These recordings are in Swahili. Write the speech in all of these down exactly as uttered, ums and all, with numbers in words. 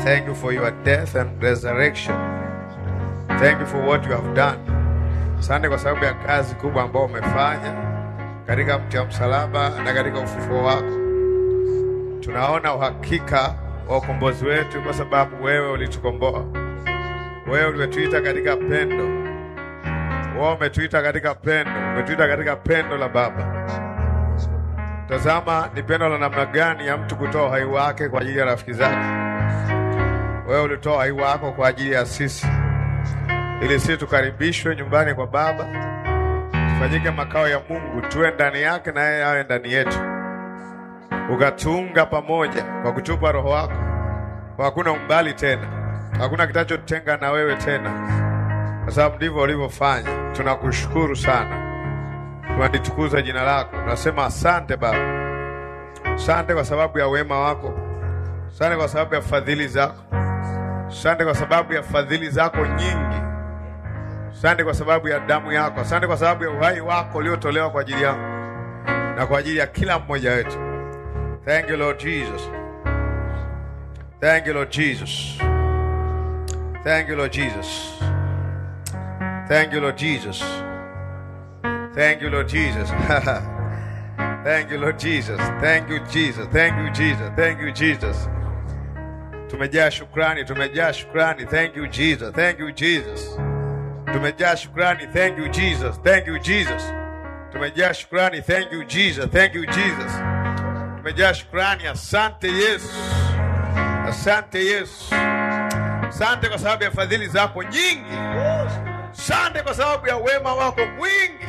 Thank you for your death and resurrection. Thank you for what you have done. Asante kwa sababu ya kazi kubwa ambayo umefanya katika mti wa msalaba na katika ufufuo wako. Tunaona uhakika wa ukombozi wetu kwa sababu wewe ulitukomboa. Wewe umetuita katika pendo. Wewe umetuita katika pendo. Umetuita katika pendo la Baba. Tazama ni pendo la namna gani ya mtu kutoa uhai wake kwa ajili ya rafiki zake. Wewe ulitoa uhai wako kwa ajili ya sisi, ili sisi tukaribishwe nyumbani kwa Baba, tufanyike makao ya Mungu, tuwe ndani yake na yeye awe ndani yetu. Ukatuunga pamoja kwa kutupa Roho wako. Hakuna umbali tena, hakuna kitachotenga na wewe tena, kwa sababu ndivyo ulivyofanya. Tunakushukuru sana, tunalitukuza jina lako. Tunasema asante Baba, asante kwa sababu ya wema wako, asante kwa sababu ya fadhili zako, asante kwa sababu ya fadhili zako nyingi, asante kwa sababu ya damu yako, asante kwa sababu ya uhai wako uliotolewa kwa ajili yangu na kwa ajili ya kila mmoja wetu. Thank you Lord Jesus. Thank you Lord Jesus. Thank you Lord Jesus. Thank you Lord Jesus. Thank you Lord Jesus. Thank you Lord Jesus. Thank you Jesus. Thank you Jesus. Thank you Jesus. Tumejaa shukrani, tumejaa shukrani. Thank you Jesus. Thank you Jesus. Tumejaa shukrani. Thank you Jesus. Thank you Jesus. Tumejaa shukrani. Thank you Jesus. Thank you Jesus. Tumejaa shukrani. Asante Yesu. Asante Yesu. Asante kwa sababu ya fadhili zako nyingi. Asante kwa sababu ya wema wako mwingi.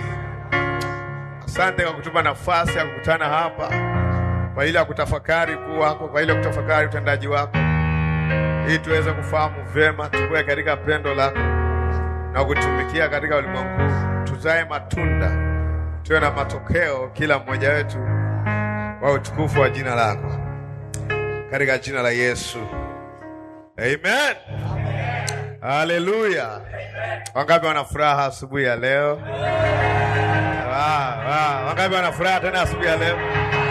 Asante kwa kutupa nafasi ya kukutana hapa kwa ile ya kutafakari kuu wako, kwa ile ya kutafakari utendaji wako, ili tuweze kufahamu vema tukue katika pendo lako na kutumikia katika ulimwengu. Tuzae matunda, tuwe na matokeo kila mmoja wetu kwa utukufu wa jina lako, katika jina la Yesu. Amen. Haleluya. Wangapi wana furaha asubuhi ya leo? Wow, wow. Wangapi wana furaha tena asubuhi ya leo?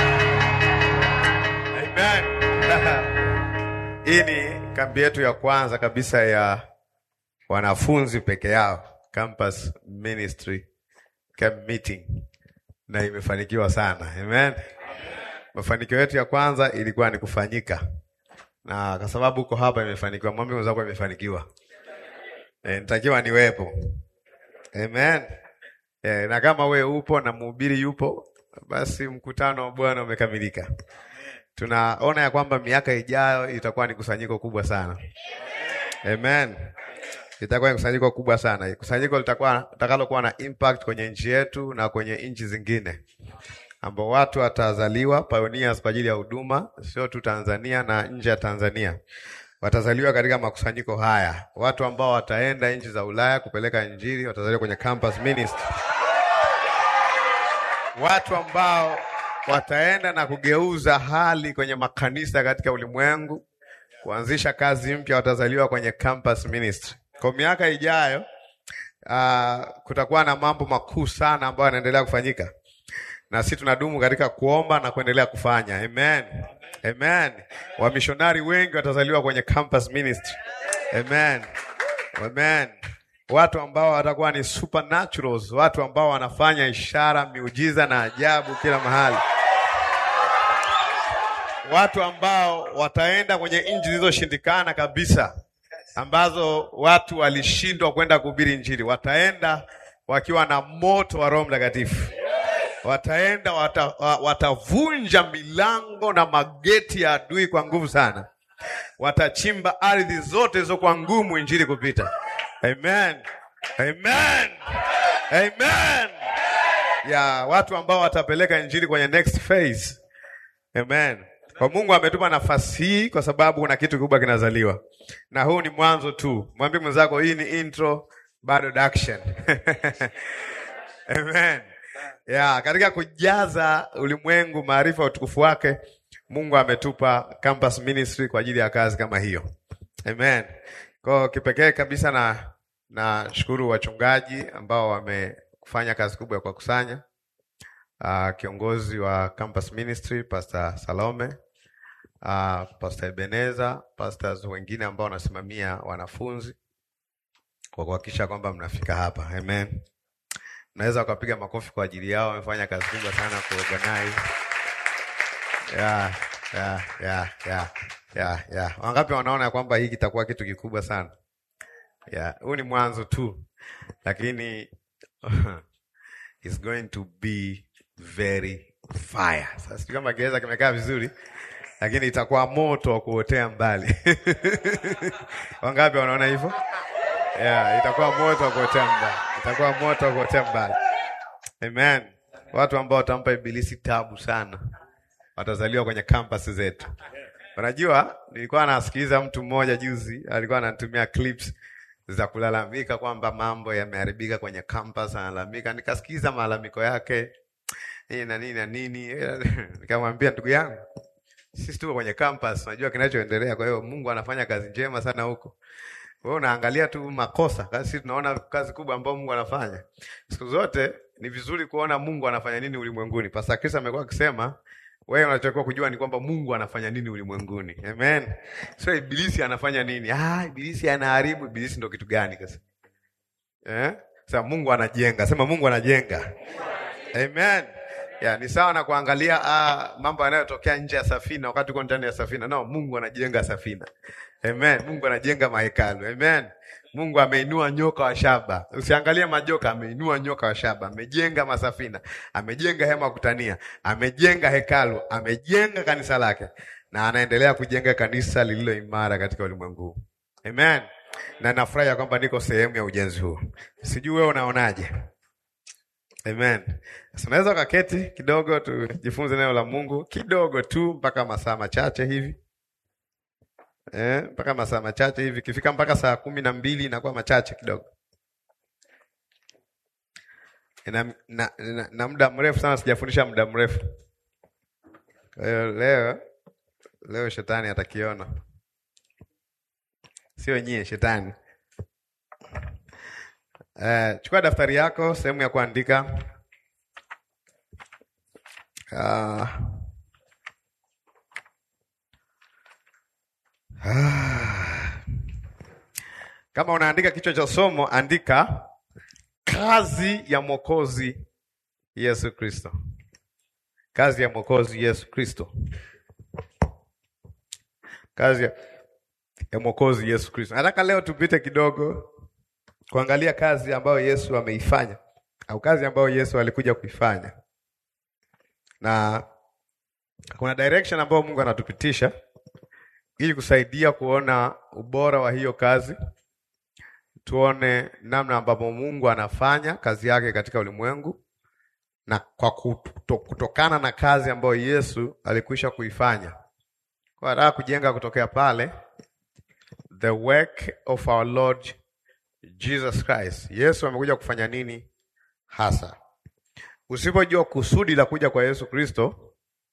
Amen. Hii ni kambi yetu ya kwanza kabisa ya wanafunzi peke yao, campus ministry camp meeting, na imefanikiwa sana. Amen. Mafanikio yetu ya kwanza ilikuwa ni kufanyika, na kwa sababu uko hapa imefanikiwa. Mwambie mwenzako imefanikiwa. E, nitakiwa niwepo. Amen. E, na kama we upo na mhubiri yupo, basi mkutano wa Bwana umekamilika. Tunaona ya kwamba miaka ijayo itakuwa ni kusanyiko kubwa sana. Amen. Itakuwa ni kusanyiko kubwa sana. Kusanyiko litakuwa litakalokuwa na impact kwenye nchi yetu na kwenye nchi zingine, ambao watu watazaliwa pioneers kwa ajili ya huduma, sio tu Tanzania na nje ya Tanzania. Watazaliwa katika makusanyiko haya. Watu ambao wataenda nchi za Ulaya kupeleka injili watazaliwa kwenye campus ministry. Watu ambao wataenda na kugeuza hali kwenye makanisa katika ulimwengu, kuanzisha kazi mpya, watazaliwa kwenye campus ministry. Kwa miaka ijayo uh, kutakuwa na mambo makuu sana ambayo yanaendelea kufanyika, na sisi tunadumu katika kuomba na kuendelea kufanya. Amen. Amen. Wamishonari wengi watazaliwa kwenye campus ministry. Amen. Amen. Watu ambao watakuwa ni supernaturals, watu ambao wanafanya ishara, miujiza na ajabu kila mahali. Watu ambao wataenda kwenye nchi zilizoshindikana kabisa, ambazo watu walishindwa kwenda kuhubiri injili. Wataenda wakiwa na moto wa Roho Mtakatifu. Wataenda wata, watavunja milango na mageti ya adui kwa nguvu sana. Watachimba ardhi zote hizo kwa ngumu injili kupita. Amen. Amen. Amen. Ya watu ambao watapeleka injili kwenye next phase. Amen. Kwa Mungu ametupa nafasi hii kwa sababu kuna kitu kikubwa kinazaliwa. Na huu ni mwanzo tu. Mwambie mwenzako hii ni intro, bado action. Amen. Ya, katika kujaza ulimwengu maarifa utukufu wake, Mungu ametupa campus ministry kwa ajili ya kazi kama hiyo. Amen. Kwa kipekee kabisa na na shukuru wachungaji ambao wamefanya kazi kubwa kwa kusanya. Uh, kiongozi wa campus ministry Pastor Salome, uh, Pastor Ebeneza, pastors wengine ambao wanasimamia wanafunzi kwa kuhakikisha kwamba mnafika hapa. Amen. Naweza ukapiga makofi kwa ajili yao, wamefanya kazi kubwa sana kuorganize. Yeah, yeah, yeah, yeah, yeah, yeah. Wangapi wanaona kwamba hii kitakuwa kitu kikubwa sana? Yeah, huu ni mwanzo tu. Lakini it's going to be very fire. Sasa sijui kama Kiingereza kimekaa vizuri, lakini itakuwa moto wa kuotea mbali. Wangapi wanaona hivyo? Yeah, itakuwa moto wa kuotea mbali. Itakuwa moto wa kuotea mbali. Amen. Watu ambao watampa ibilisi tabu sana watazaliwa kwenye campus zetu. Unajua, nilikuwa nasikiliza mtu mmoja juzi, alikuwa ananitumia clips za kulalamika kwamba mambo yameharibika kwenye campus, analalamika. Nikasikiza malalamiko yake nini na nini na nini. Nikamwambia, ndugu yangu, sisi tuko kwenye campus, unajua kinachoendelea, kwa hiyo Mungu anafanya kazi njema sana huko. Wewe unaangalia tu makosa, kasi tunaona kazi kubwa ambayo Mungu anafanya. Siku zote ni vizuri kuona Mungu anafanya nini ulimwenguni. Pastor Chris amekuwa akisema, wewe unachotakiwa kujua ni kwamba Mungu anafanya nini ulimwenguni. Amen. So ibilisi anafanya nini? Ah, ibilisi anaharibu. Ibilisi ndio kitu gani sasa? Eh? Sasa Mungu anajenga. Sema Mungu anajenga. Amen. Ya, ni sawa na kuangalia ah, mambo yanayotokea nje ya safina wakati uko ndani ya safina. No, Mungu anajenga safina. Amen. Mungu anajenga mahekalu. Amen. Mungu ameinua nyoka wa shaba. Usiangalie majoka, ameinua nyoka wa shaba. Amejenga masafina, amejenga hema kutania, amejenga hekalu, amejenga kanisa lake, na anaendelea kujenga kanisa lililo imara katika ulimwengu. Amen. Na nafurahi kwamba niko sehemu ya ujenzi huu. Sijui wewe unaonaje? Amen. Tunaweza kaketi kidogo tujifunze neno la Mungu kidogo tu mpaka masaa machache hivi. Eh, mpaka masaa machache hivi. Kifika mpaka saa kumi na mbili inakuwa machache kidogo. Na, na, na, na muda mrefu sana sijafundisha muda mrefu. Kwa hiyo leo leo shetani atakiona. Sio nyie, shetani. Eh, chukua daftari yako, sehemu ya kuandika. Ah. Ah. Kama unaandika kichwa cha somo, andika kazi ya Mwokozi Yesu Kristo. Kazi ya Mwokozi Yesu Kristo. Kazi ya, ya Mwokozi Yesu Kristo. Nataka leo tupite kidogo kuangalia kazi ambayo Yesu ameifanya, au kazi ambayo Yesu alikuja kuifanya. Na kuna direction ambayo Mungu anatupitisha ili kusaidia kuona ubora wa hiyo kazi. Tuone namna ambapo Mungu anafanya kazi yake katika ulimwengu, na kwa kuto, kutokana na kazi ambayo Yesu alikwisha kuifanya. Kwa nataka kujenga kutokea pale the work of our Lord Jesus Christ. Yesu amekuja kufanya nini hasa? Usipojua kusudi la kuja kwa Yesu Kristo,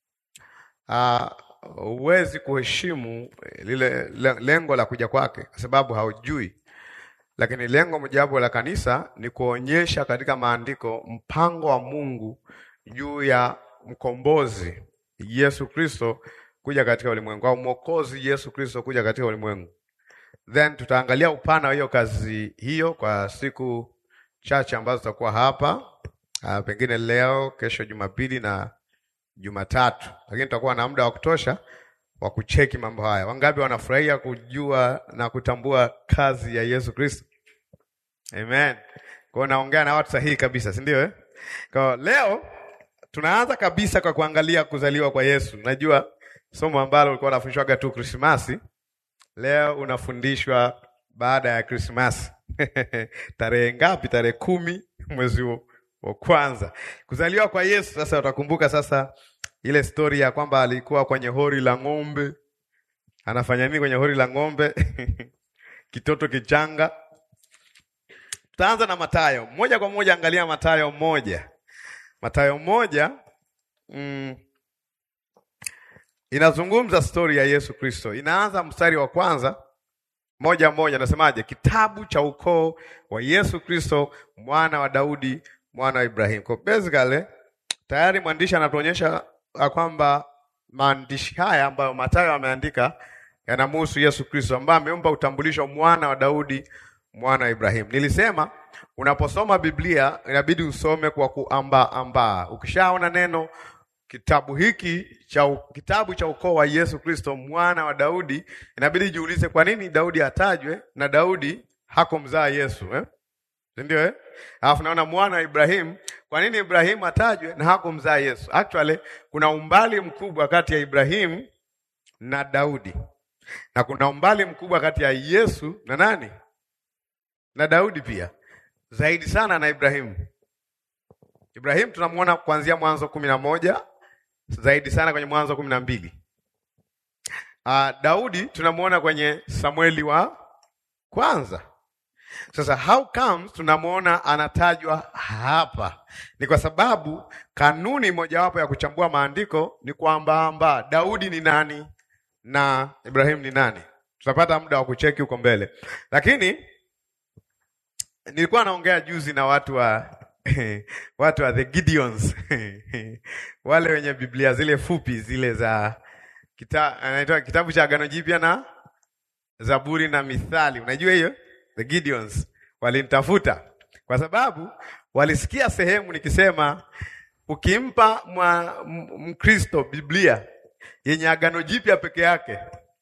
uh, huwezi kuheshimu lile lengo la kuja kwake, kwa sababu haujui. Lakini lengo mojawapo la kanisa ni kuonyesha katika maandiko mpango wa Mungu juu ya mkombozi Yesu Kristo kuja katika ulimwengu, au mwokozi Yesu Kristo kuja katika ulimwengu. Then tutaangalia upana wa hiyo kazi hiyo kwa siku chache ambazo tutakuwa hapa. Uh, pengine leo, kesho Jumapili na Jumatatu. Lakini tutakuwa na muda wa kutosha wa kucheki mambo haya. Wangapi wanafurahia kujua na kutambua kazi ya Yesu Kristo? Amen. Kwa naongea na watu sahihi kabisa, si ndio eh? Kwa leo tunaanza kabisa kwa kuangalia kuzaliwa kwa Yesu. Najua somo ambalo ulikuwa unafundishwaga tu Krismasi, leo unafundishwa baada ya Krismasi. Tarehe ngapi? Tarehe kumi mwezi wa kwanza. Kuzaliwa kwa Yesu. Sasa utakumbuka sasa ile story ya kwamba alikuwa kwenye hori la ng'ombe. Anafanya nini kwenye hori la ng'ombe? Kitoto kichanga. Tutaanza na Mathayo. Moja kwa moja angalia Mathayo moja. Mathayo moja mm, inazungumza story ya Yesu Kristo. Inaanza mstari wa kwanza moja moja, nasemaje? Kitabu cha ukoo wa Yesu Kristo, mwana wa Daudi, mwana wa Ibrahim. Kwa basically tayari mwandishi anatuonyesha kwamba maandishi haya ambayo Mathayo ameandika yanamhusu Yesu Kristo ambaye amempa utambulisho mwana wa Daudi, mwana wa Ibrahim. Nilisema unaposoma Biblia inabidi usome kwa kuamba amba. Ukishaona neno kitabu hiki cha kitabu cha ukoo wa Yesu Kristo mwana wa Daudi, inabidi jiulize kwa nini Daudi atajwe na Daudi hakumzaa Yesu, eh? Ndio eh? Alafu naona mwana wa Ibrahim, kwa nini Ibrahim atajwe na hakumzaa Yesu? Actually kuna umbali mkubwa kati ya Ibrahim na Daudi. Na kuna umbali mkubwa kati ya Yesu na nani? Na Daudi pia. Zaidi sana na Ibrahim. Ibrahim tunamuona kuanzia Mwanzo kumi na moja, zaidi sana kwenye Mwanzo kumi na mbili. Uh, Daudi tunamuona kwenye Samueli wa kwanza. Sasa how comes tunamuona anatajwa hapa? Ni kwa sababu kanuni mojawapo ya kuchambua maandiko ni kwamba amba Daudi ni nani na Ibrahim ni nani. Tutapata muda wa kucheki huko mbele. Lakini nilikuwa naongea juzi na watu wa watu wa the Gideons wale wenye Biblia zile fupi zile za kita, anaitwa kitabu cha Agano Jipya na Zaburi na Mithali. Unajua hiyo? The Gideons walinitafuta kwa sababu walisikia sehemu nikisema ukimpa Mkristo Biblia yenye Agano Jipya peke yake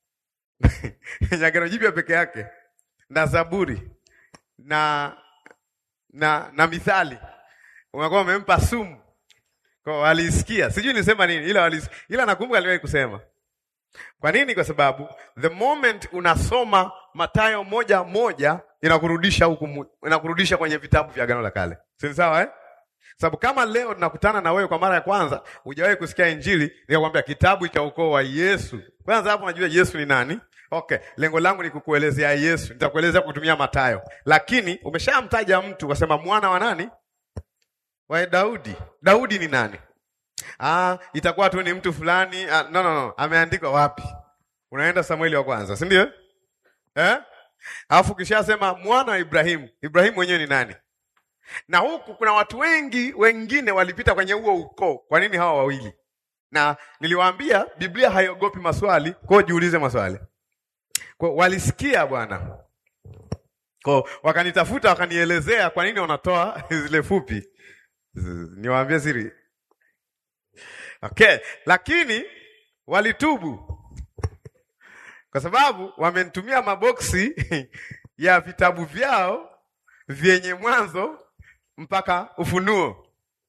yenye Agano Jipya peke yake na Zaburi na na na Mithali, unakuwa umempa sumu. Kwa walisikia, sijui nisema nini, ila walisikia, ila nakumbuka aliwahi kusema. Kwa nini? Kwa sababu the moment unasoma Mathayo moja moja inakurudisha huku, inakurudisha kwenye vitabu vya Agano la Kale. Si sawa eh? Sababu kama leo tunakutana na wewe kwa mara ya kwanza, hujawahi kusikia Injili, nikakwambia kitabu cha ukoo wa Yesu. Kwanza hapo unajua Yesu ni nani? Okay, lengo langu ni kukuelezea Yesu. Nitakuelezea kutumia Mathayo. Lakini umeshamtaja mtu ukasema mwana wa nani? Wa Daudi. Daudi ni nani? Ah, itakuwa tu ni mtu fulani. Ah, no no no, ameandikwa wapi? Unaenda Samueli wa kwanza, si ndio? Eh? Alafu kishasema mwana wa Ibrahim. Ibrahim mwenyewe ni nani? Na huku kuna watu wengi wengine walipita kwenye huo ukoo. Kwa nini hawa wawili? Na niliwaambia Biblia haiogopi maswali, kwa jiulize maswali. Kwa walisikia bwana. Kwa wakanitafuta wakanielezea kwa nini wanatoa zile fupi. Niwaambie siri. Okay, lakini walitubu. Kwa sababu wamenitumia maboksi ya vitabu vyao vyenye Mwanzo mpaka Ufunuo.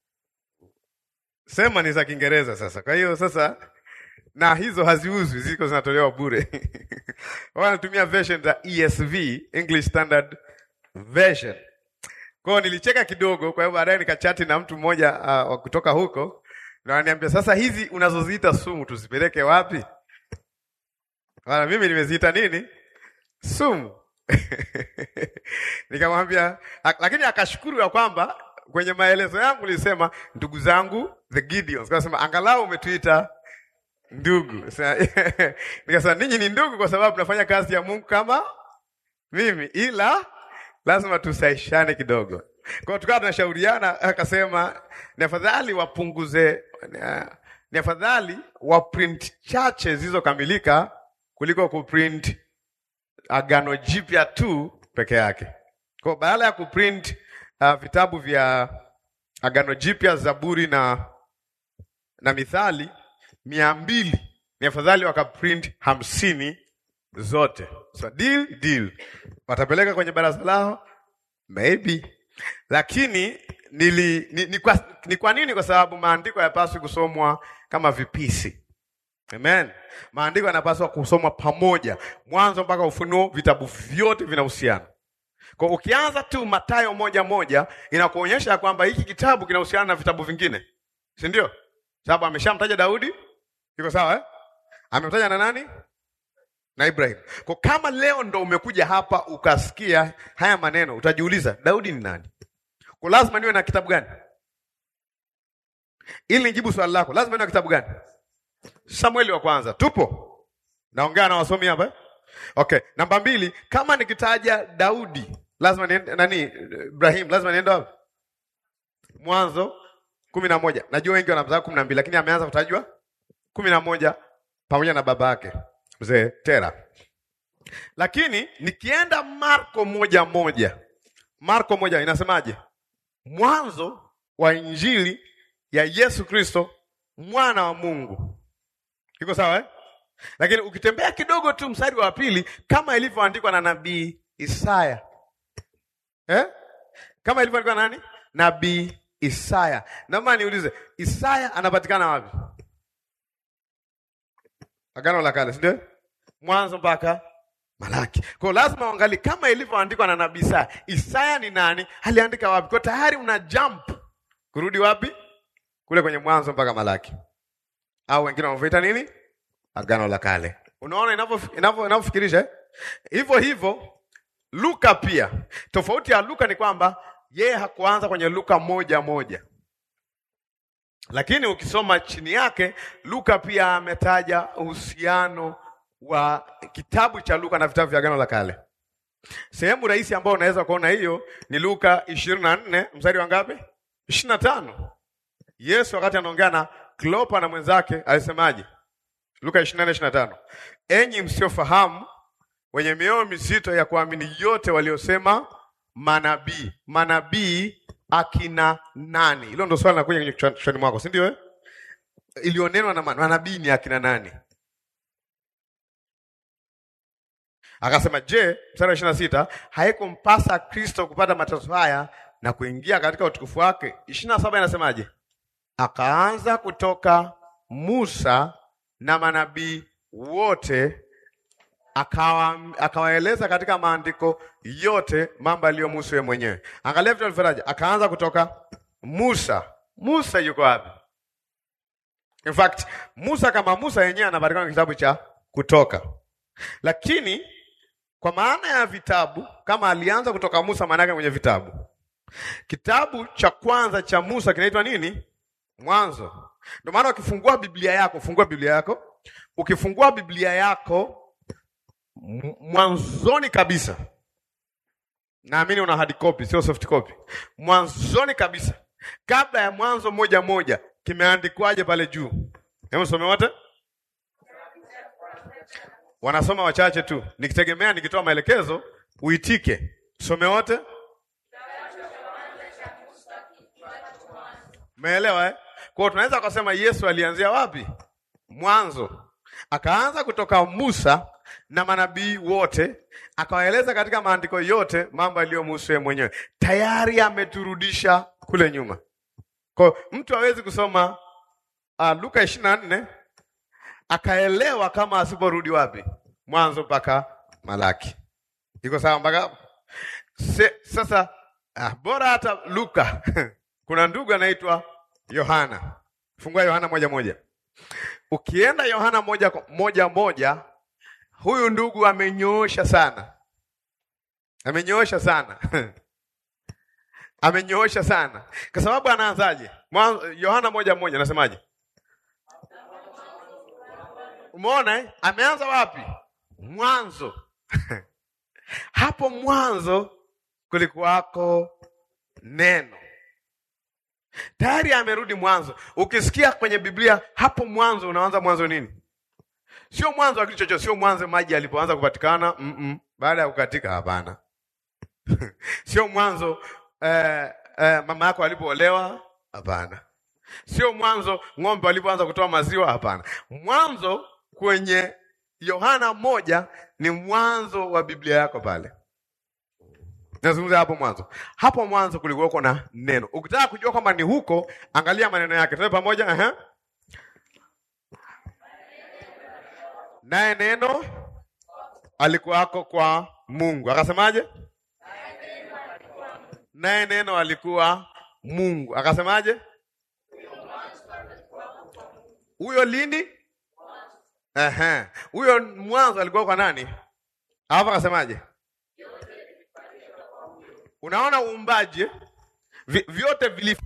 Sema ni za Kiingereza sasa. Kwa hiyo sasa na hizo haziuzwi, ziko zinatolewa bure. Wanatumia version za E S V, English Standard Version. Kwa hiyo nilicheka kidogo, kwa hiyo baadaye nikachati na mtu mmoja uh, kutoka huko, na ananiambia sasa hizi unazoziita sumu tuzipeleke wapi? Wala mimi nimeziita nini? Sumu. Nikamwambia, lakini akashukuru ya kwamba kwenye maelezo yangu nilisema ndugu zangu the Gideons. Kwa sababu angalau umetuita ndugu. Nikasema ninyi ni ndugu kwa sababu tunafanya kazi ya Mungu kama mimi, ila lazima tusaishane kidogo. Kwa hiyo tukawa tunashauriana, akasema ni afadhali wapunguze, ni afadhali wa print chache zilizokamilika kuliko kuprint Agano Jipya tu peke yake. Kwa badala ya kuprint uh, vitabu vya Agano Jipya, Zaburi na na Mithali mia mbili, ni afadhali wakaprint hamsini zote. So deal deal. Watapeleka kwenye baraza lao maybe. Lakini nili ni, ni, kwa, ni kwa nini? Kwa sababu maandiko hayapaswi kusomwa kama vipisi. Amen. Maandiko yanapaswa kusomwa pamoja, Mwanzo mpaka Ufunuo, vitabu vyote vinahusiana. Kwa ukianza tu Mathayo moja moja inakuonyesha kwamba hiki kitabu kinahusiana na vitabu vingine. Si ndio? Sababu ameshamtaja Daudi. Iko sawa eh? Amemtaja na nani? Na Ibrahim. Kwa kama leo ndo umekuja hapa ukasikia haya maneno, utajiuliza Daudi ni nani? Kwa lazima niwe na kitabu gani? Ili nijibu swali lako, lazima niwe na kitabu gani? Samueli wa kwanza. Tupo? Naongea na wasomi hapa. Okay, namba mbili, kama nikitaja Daudi, lazima niende nani? Ibrahim, lazima niende wapi? Mwanzo kumi na moja. Najua wengi wanamzaa kumi na mbili, lakini ameanza kutajwa kumi na moja pamoja na baba yake mzee Tera. Lakini nikienda Marko moja moja, Marko moja inasemaje? Mwanzo wa injili ya Yesu Kristo mwana wa Mungu. Iko sawa eh? Lakini ukitembea kidogo tu mstari wa pili, kama ilivyoandikwa na nabii Isaya. Eh? Kama ilivyoandikwa na nani? Nabii Isaya. Naomba niulize, Isaya anapatikana wapi? Agano la Kale, ndio? Mwanzo mpaka Malaki. Kwa lazima uangalie kama ilivyoandikwa na nabii Isaya. Isaya ni nani? Aliandika wapi? Kwa tayari una jump kurudi wapi? Kule kwenye Mwanzo mpaka Malaki. Au wengine wanavuita nini? Agano la Kale. Unaona inavyo inavyo inavyofikirisha eh? Hivyo hivyo Luka pia. Tofauti ya Luka ni kwamba yeye hakuanza kwenye Luka moja moja. Lakini ukisoma chini yake Luka pia ametaja uhusiano wa kitabu cha Luka na vitabu vya Agano la Kale. Sehemu rahisi ambayo unaweza kuona hiyo ni Luka ishirini na nne mstari wa ngapi? ishirini na tano. Yesu wakati anaongea na Klopa na mwenzake alisemaje? Luka ishirini na nne ishirini na tano. Enyi msiofahamu, wenye mioyo mizito ya kuamini yote waliosema manabii. Manabii akina nani? Hilo ndio swali linakuja kwenye kichwani mwako, si ndio eh? Ilionenwa na manabii ni akina nani? Akasema, je, mstari wa ishirini na sita, haikumpasa Kristo kupata mateso haya na kuingia katika utukufu wake? ishirini na saba inasemaje? Akaanza kutoka Musa na manabii wote, akawa akawaeleza katika maandiko yote mambo aliyomhusu yeye mwenyewe. Angalia vitu alivyotaja. Akaanza kutoka Musa. Musa yuko wapi? In fact, Musa kama Musa yenyewe anapatikana kwenye kitabu cha Kutoka. Lakini kwa maana ya vitabu, kama alianza kutoka Musa, maana yake kwenye vitabu. Kitabu cha kwanza cha Musa kinaitwa nini? Mwanzo. Ndio maana ukifungua Biblia yako, fungua Biblia yako. Ukifungua Biblia yako mwanzoni kabisa, naamini una hard copy sio soft copy, mwanzoni kabisa kabla ya Mwanzo moja moja kimeandikwaje pale juu? Hebu some wote. Wanasoma wachache tu, nikitegemea nikitoa maelekezo uitike. Some wote. Umeelewa eh? Kwa tunaweza kusema Yesu alianzia wapi? Mwanzo. Akaanza kutoka Musa na manabii wote, akawaeleza katika maandiko yote mambo aliyomhusu yeye mwenyewe. Tayari ameturudisha kule nyuma. Kwa mtu hawezi kusoma uh, Luka ishirini na nne akaelewa kama asiporudi wapi? Mwanzo mpaka Malaki. Iko sawa mpaka hapo? Sasa ah, bora hata Luka. Kuna ndugu anaitwa Yohana. Fungua Yohana moja moja. Ukienda Yohana moja moja moja, huyu ndugu amenyoosha sana. Amenyoosha sana. Amenyoosha sana. Kwa sababu anaanzaje? Yohana moja moja anasemaje? Umeona eh? Ameanza wapi? Mwanzo. Hapo mwanzo kulikuwako neno. Tayari amerudi mwanzo. Ukisikia kwenye Biblia hapo mwanzo, unaanza mwanzo nini? Sio mwanzo wa kitu chochote, sio mwanzo maji alipoanza kupatikana, mm -mm. Baada ya kukatika, hapana. Sio mwanzo eh, eh, mama yako alipoolewa, hapana. Sio mwanzo ng'ombe walipoanza kutoa maziwa, hapana. Mwanzo kwenye Yohana moja ni mwanzo wa Biblia yako pale. Nazungumza hapo mwanzo. Hapo mwanzo kulikuwa na neno. Ukitaka kujua kwamba ni huko, angalia maneno yake. Tuwe pamoja, eh? Naye neno alikuwako kwa Mungu. Akasemaje? Naye neno alikuwa Mungu. Akasemaje? Huyo lini? Ehe. Huyo mwanzo alikuwa kwa nani? Hapo akasemaje? Unaona uumbaji vi, vyote vili.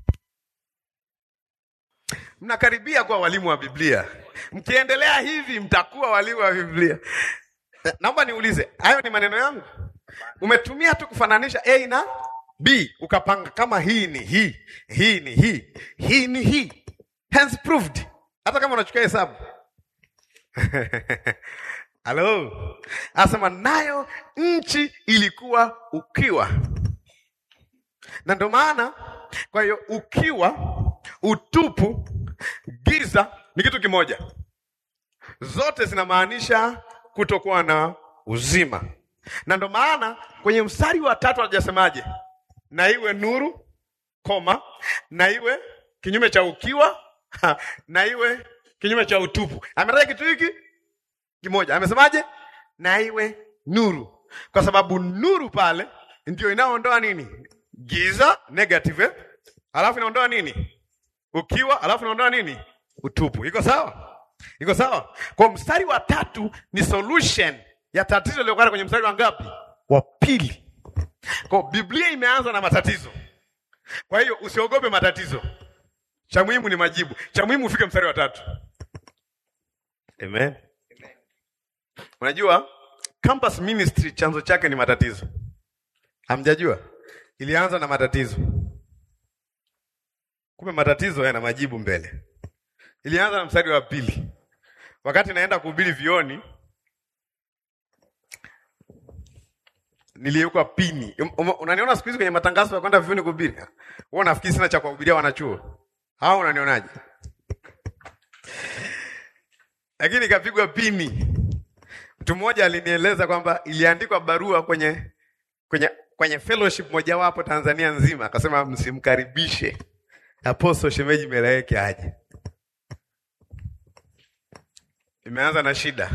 Mnakaribia kuwa walimu wa Biblia. Mkiendelea hivi mtakuwa walimu wa Biblia. Naomba niulize, hayo ni maneno yangu? Umetumia tu kufananisha A na B, ukapanga kama hii ni hii, hii ni hii, hii ni hii. Hence proved. Hata kama unachukua hesabu, Halo. Asema nayo nchi ilikuwa ukiwa. Na ndio maana kwa hiyo ukiwa, utupu, giza ni kitu kimoja. Zote zinamaanisha kutokuwa na uzima. Na ndio maana kwenye mstari wa tatu hajasemaje? Na iwe nuru, koma, na iwe kinyume cha ukiwa, na iwe kinyume cha utupu. Ametaja kitu hiki kimoja. Amesemaje? Na iwe nuru. Kwa sababu nuru pale ndio inaondoa nini? Giza, negative. Alafu inaondoa nini? Ukiwa, alafu inaondoa nini? Utupu. Iko sawa? Iko sawa? Kwa mstari wa tatu ni solution ya tatizo lililokuwa kwenye mstari wa ngapi? Wa pili. Kwa Biblia imeanza na matatizo. Kwa hiyo usiogope matatizo. Cha muhimu ni majibu. Cha muhimu ufike mstari wa tatu. Amen. Unajua campus ministry chanzo chake ni matatizo. Hamjajua? Ilianza na matatizo. Kumbe matatizo yana majibu mbele. Ilianza na mstari wa pili. Wakati naenda kuhubiri vioni, niliuka pini. Unaniona siku hizi kwenye matangazo ya kwenda vioni kuhubiri? Wewe unafikiri sina cha kuhubiria wanachuo? Hao unanionaje? Lakini kapigwa pini. Mtu mmoja alinieleza kwamba iliandikwa barua kwenye kwenye kwenye fellowship moja wapo Tanzania nzima, akasema msimkaribishe Apostle Shemeji Melaeki aje. Imeanza na shida.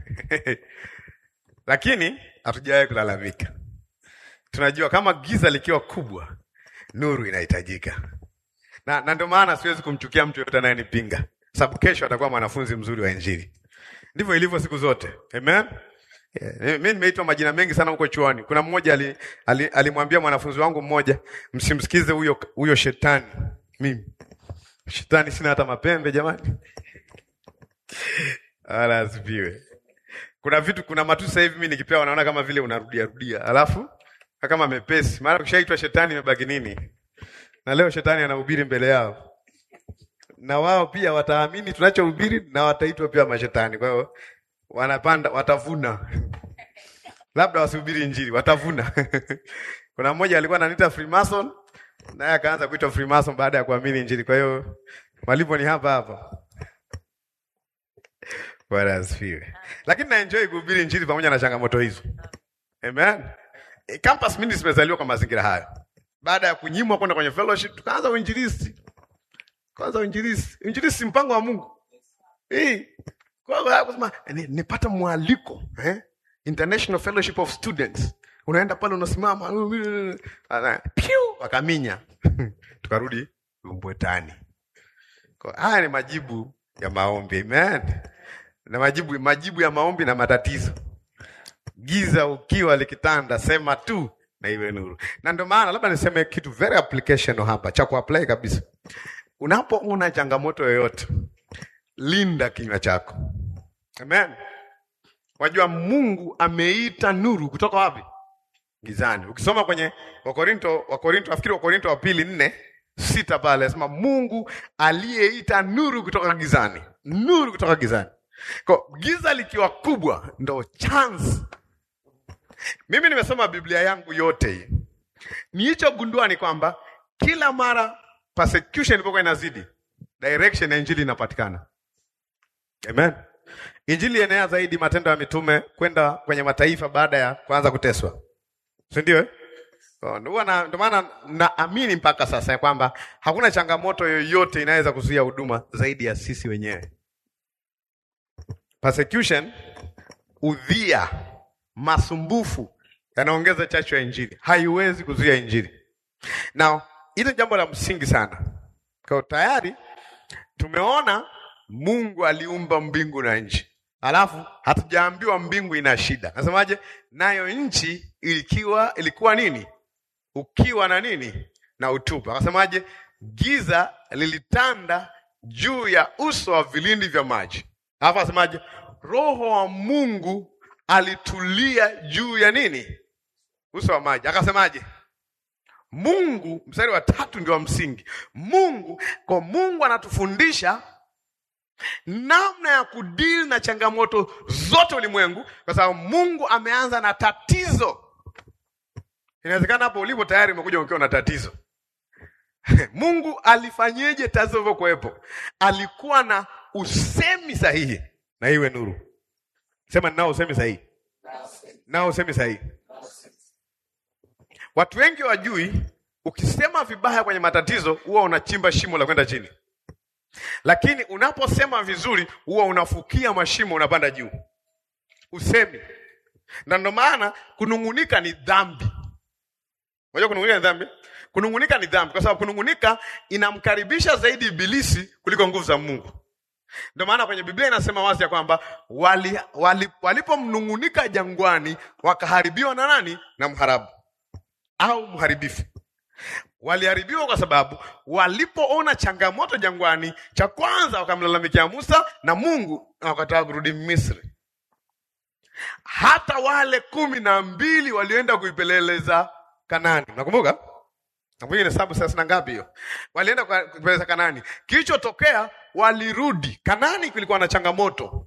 Lakini hatujawahi kulalamika. Tunajua kama giza likiwa kubwa, nuru inahitajika. Na na ndio maana siwezi kumchukia mtu yote anayenipinga. Sababu kesho atakuwa mwanafunzi mzuri wa Injili. Ndivyo ilivyo siku zote. Amen. Yeah. Mimi nimeitwa majina mengi sana huko chuoni. Kuna mmoja alimwambia ali, ali mwanafunzi wangu mmoja, msimsikize huyo huyo shetani. Mimi shetani sina hata mapembe jamani. Ala asifiwe. Kuna vitu kuna matusi sasa hivi mimi nikipewa wanaona kama vile unarudia rudia. Alafu kama mepesi. Mara ukishaitwa shetani imebaki nini? Na leo shetani anahubiri mbele yao. Na wao pia wataamini tunachohubiri na wataitwa pia mashetani. Kwa hiyo wanapanda watavuna. Labda wasihubiri Injili, watavuna. Kuna mmoja alikuwa ananiita Freemason, naye akaanza kuitwa Freemason baada ya kuamini Injili. Kwa hiyo malipo ni hapa hapa. Bwana asifiwe. Lakini na enjoy kuhubiri Injili pamoja na changamoto hizo. Amen. E, campus ministry imezaliwa kwa mazingira hayo. Baada ya kunyimwa kwenda kwenye fellowship, tukaanza uinjilisti. Kwanza uinjilisti. Uinjilisti mpango wa Mungu. Eh. Kwa hiyo kusema nipata mwaliko, eh? International Fellowship of Students. Unaenda pale unasimama, piu wakaminya. Tukarudi Mbwetani. Kwa haya ni majibu ya maombi. Amen. Na majibu majibu ya maombi na matatizo. Giza ukiwa likitanda, sema tu na iwe nuru. Na ndio maana labda niseme kitu very applicational hapa, cha kuapply kabisa. Unapoona changamoto yoyote, linda kinywa chako. Amen. Wajua Mungu ameita nuru kutoka wapi? Gizani. Ukisoma kwenye Wakorinto, Wakorinto nafikiri Wakorinto wa pili nne sita pale anasema Mungu aliyeita nuru kutoka gizani. Nuru kutoka gizani. Kwa giza likiwa kubwa ndo chance. Mimi nimesoma Biblia yangu yote hii. Nilichogundua ni kwamba kila mara persecution ilipokuwa inazidi, direction ya Injili inapatikana. Amen. Injili enea zaidi Matendo ya Mitume kwenda kwenye mataifa baada ya kuanza kuteswa. Si ndio eh? Ndio maana naamini mpaka sasa ya kwamba hakuna changamoto yoyote inaweza kuzuia huduma zaidi ya sisi wenyewe. Persecution, udhia, masumbufu yanaongeza chachu ya Injili. Haiwezi kuzuia Injili. Now, hilo jambo la msingi sana. Kwa tayari tumeona Mungu aliumba mbingu na nchi. Alafu hatujaambiwa mbingu ina shida. Nasemaje? Nayo nchi ilikuwa ilikuwa nini? Ukiwa na nini? Na utupu. Akasemaje? Giza lilitanda juu ya uso wa vilindi vya maji. Alafu akasemaje? Roho wa Mungu alitulia juu ya nini? Uso wa maji. Akasemaje? Mungu, mstari wa tatu ndio wa msingi. Mungu, kwa Mungu anatufundisha namna ya kudeal na changamoto zote ulimwengu, kwa sababu Mungu ameanza na tatizo. Inawezekana hapo ulipo tayari umekuja ukiwa na tatizo. Mungu alifanyeje tatizo hivyo kuwepo? Alikuwa na usemi sahihi na iwe nuru. Sema nao usemi sahihi. Nao usemi sahihi. Watu wengi wajui, ukisema vibaya kwenye matatizo huwa unachimba shimo la kwenda chini. Lakini unaposema vizuri huwa unafukia mashimo, unapanda juu. Usemi. Na ndio maana kunungunika ni dhambi. Unajua kunungunika ni dhambi? Kunungunika ni dhambi kwa sababu kunungunika inamkaribisha zaidi ibilisi kuliko nguvu za Mungu. Ndio maana kwenye Biblia inasema wazi ya kwamba wali, wali, walipomnungunika jangwani wakaharibiwa na nani? Na mharabu au mharibifu. Waliharibiwa kwa sababu walipoona changamoto jangwani, cha kwanza wakamlalamikia Musa na Mungu na wakataka kurudi Misri. Hata wale kumi na mbili walioenda kuipeleleza Kanaani. Unakumbuka? Nakumbuka ni sababu sasa na ngapi hiyo? Walienda kuipeleleza Kanaani. Kilichotokea walirudi. Kanaani kulikuwa na changamoto.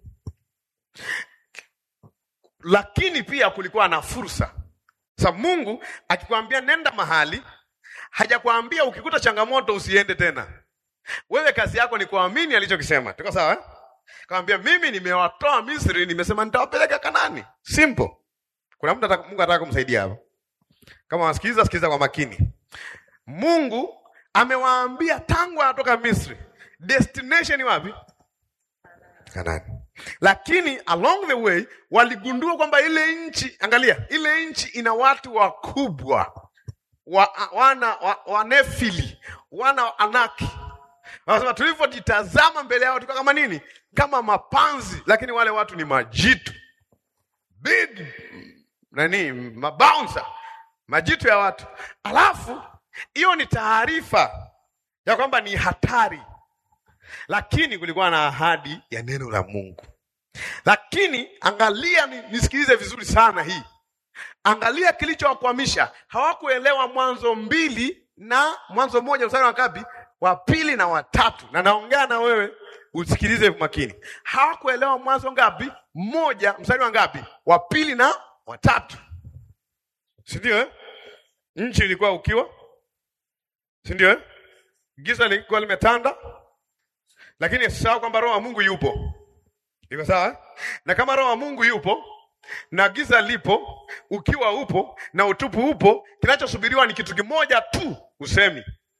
Lakini pia kulikuwa na fursa. Sasa Mungu akikwambia nenda mahali, hajakwambia ukikuta changamoto usiende tena. Wewe kazi yako ni kuamini alichokisema. Tuko sawa eh? Kaambia mimi nimewatoa Misri, nimesema nitawapeleka Kanaani. Simple. Kuna mtu ataka, Mungu anataka kumsaidia hapo. Kama wasikiliza, sikiliza kwa makini. Mungu amewaambia tangu anatoka Misri, destination wapi? Kanaani. Lakini along the way waligundua kwamba ile nchi, angalia, ile nchi ina watu wakubwa. Wa, wana wa, wanefili, wana Anaki. Wanasema tulipojitazama mbele yao tulikuwa kama nini? Kama mapanzi, lakini wale watu ni majitu. Big nani, mabouncer, majitu ya watu. Alafu hiyo ni taarifa ya kwamba ni hatari. Lakini kulikuwa na ahadi ya neno la Mungu. Lakini angalia, nisikilize vizuri sana hii. Angalia kilichowakwamisha. Hawakuelewa Mwanzo mbili na Mwanzo moja mstari wa ngapi? Wa pili na watatu. Na naongea na wewe usikilize makini. Hawakuelewa Mwanzo ngapi? Moja mstari wa ngapi? Wa pili na watatu. Si ndio eh? Nchi ilikuwa ukiwa. Si ndio eh? Giza lilikuwa limetanda. Lakini sawa kwamba Roho wa Mungu yupo. Iko sawa eh? Na kama Roho wa Mungu yupo na giza lipo, ukiwa upo na utupu upo, kinachosubiriwa ni kitu kimoja tu, usemi.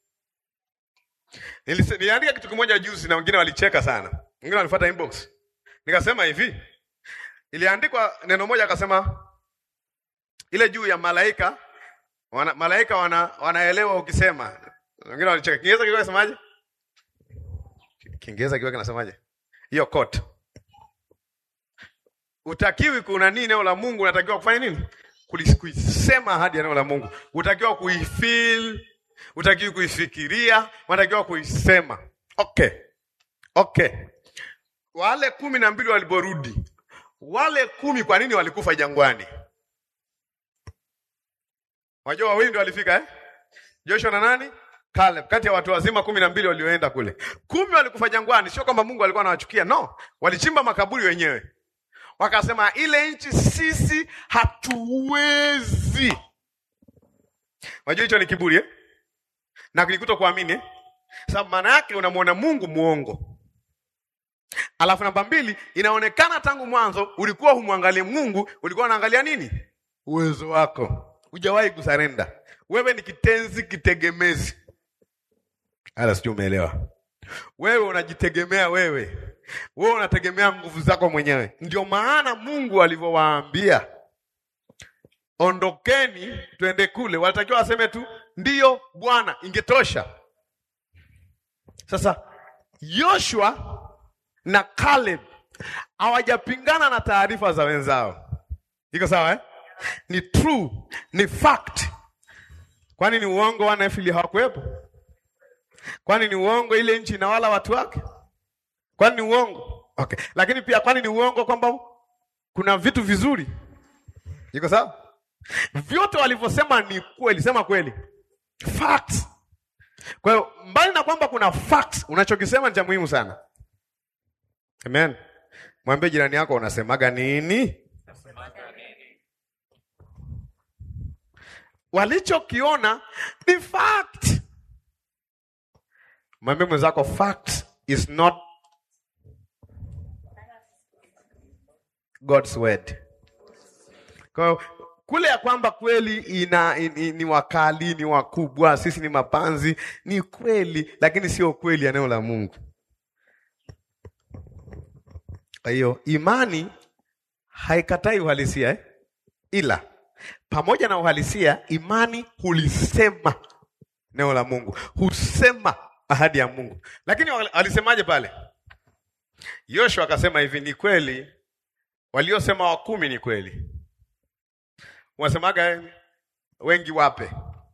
Niliandika kitu kimoja juzi na wengine walicheka sana. Wengine walifuata inbox. Nikasema hivi, iliandikwa neno moja akasema ile juu ya malaika, wana, malaika wana, wanaelewa ukisema. Wengine walicheka. Kiingereza kilikuwa kinasemaje? Kiingereza kilikuwa kinasemaje? Hiyo quote. Utakiwi kuna nini neno la Mungu, unatakiwa kufanya nini? Kulisema ahadi ya neno la Mungu. Utakiwa kuifeel, utakiwa kuifikiria, unatakiwa kuisema. Okay. Okay. Wale kumi na mbili waliporudi, wale kumi kwa nini walikufa jangwani? Wajua wawili ndio walifika eh? Joshua na nani? Caleb. Kati ya watu wazima kumi na mbili walioenda kule, kumi walikufa jangwani. Sio kwamba Mungu alikuwa anawachukia, no. Walichimba makaburi wenyewe. Wakasema ile nchi sisi hatuwezi. Wajua hicho ni kiburi eh? Na kilikuto kuamini eh? Sababu maana yake unamwona Mungu muongo. Alafu namba mbili, inaonekana tangu mwanzo ulikuwa humwangalie Mungu, ulikuwa unaangalia nini? Uwezo wako. Hujawahi kusarenda. Wewe ni kitenzi kitegemezi. Hala sijui umeelewa. Wewe unajitegemea wewe. Wewe unategemea nguvu zako mwenyewe. Ndio maana Mungu alivyowaambia ondokeni tuende kule, walitakiwa waseme tu ndiyo Bwana, ingetosha. Sasa Joshua na Caleb hawajapingana na taarifa za wenzao. Iko sawa eh? Ni true, ni fact. Kwani ni uongo wana Efili hawakuwepo? Kwani ni uongo ile nchi na wala watu wake? Kwani ni uongo? Okay. Lakini pia kwani ni uongo kwamba kuna vitu vizuri? Iko sawa? Vyote walivyosema ni kweli, sema kweli. Facts. Kwa hiyo mbali na kwamba kuna facts, unachokisema ni cha muhimu sana. Amen. Mwambie jirani yako unasemaga nini? Unasemaga nini? Walichokiona ni fact. Mwambie mwenzako fact is not God's word. Kwa kule ya kwamba kweli ina in, in, ni wakali, ni wakubwa, sisi ni mapanzi, ni kweli, lakini sio kweli ya neno la Mungu. Kwa hiyo imani haikatai uhalisia eh? Ila pamoja na uhalisia, imani hulisema neno la Mungu, husema ahadi ya Mungu. Lakini alisemaje pale? Yoshua akasema hivi, ni kweli waliosema wa kumi ni kweli. Unasemaga wengi wape?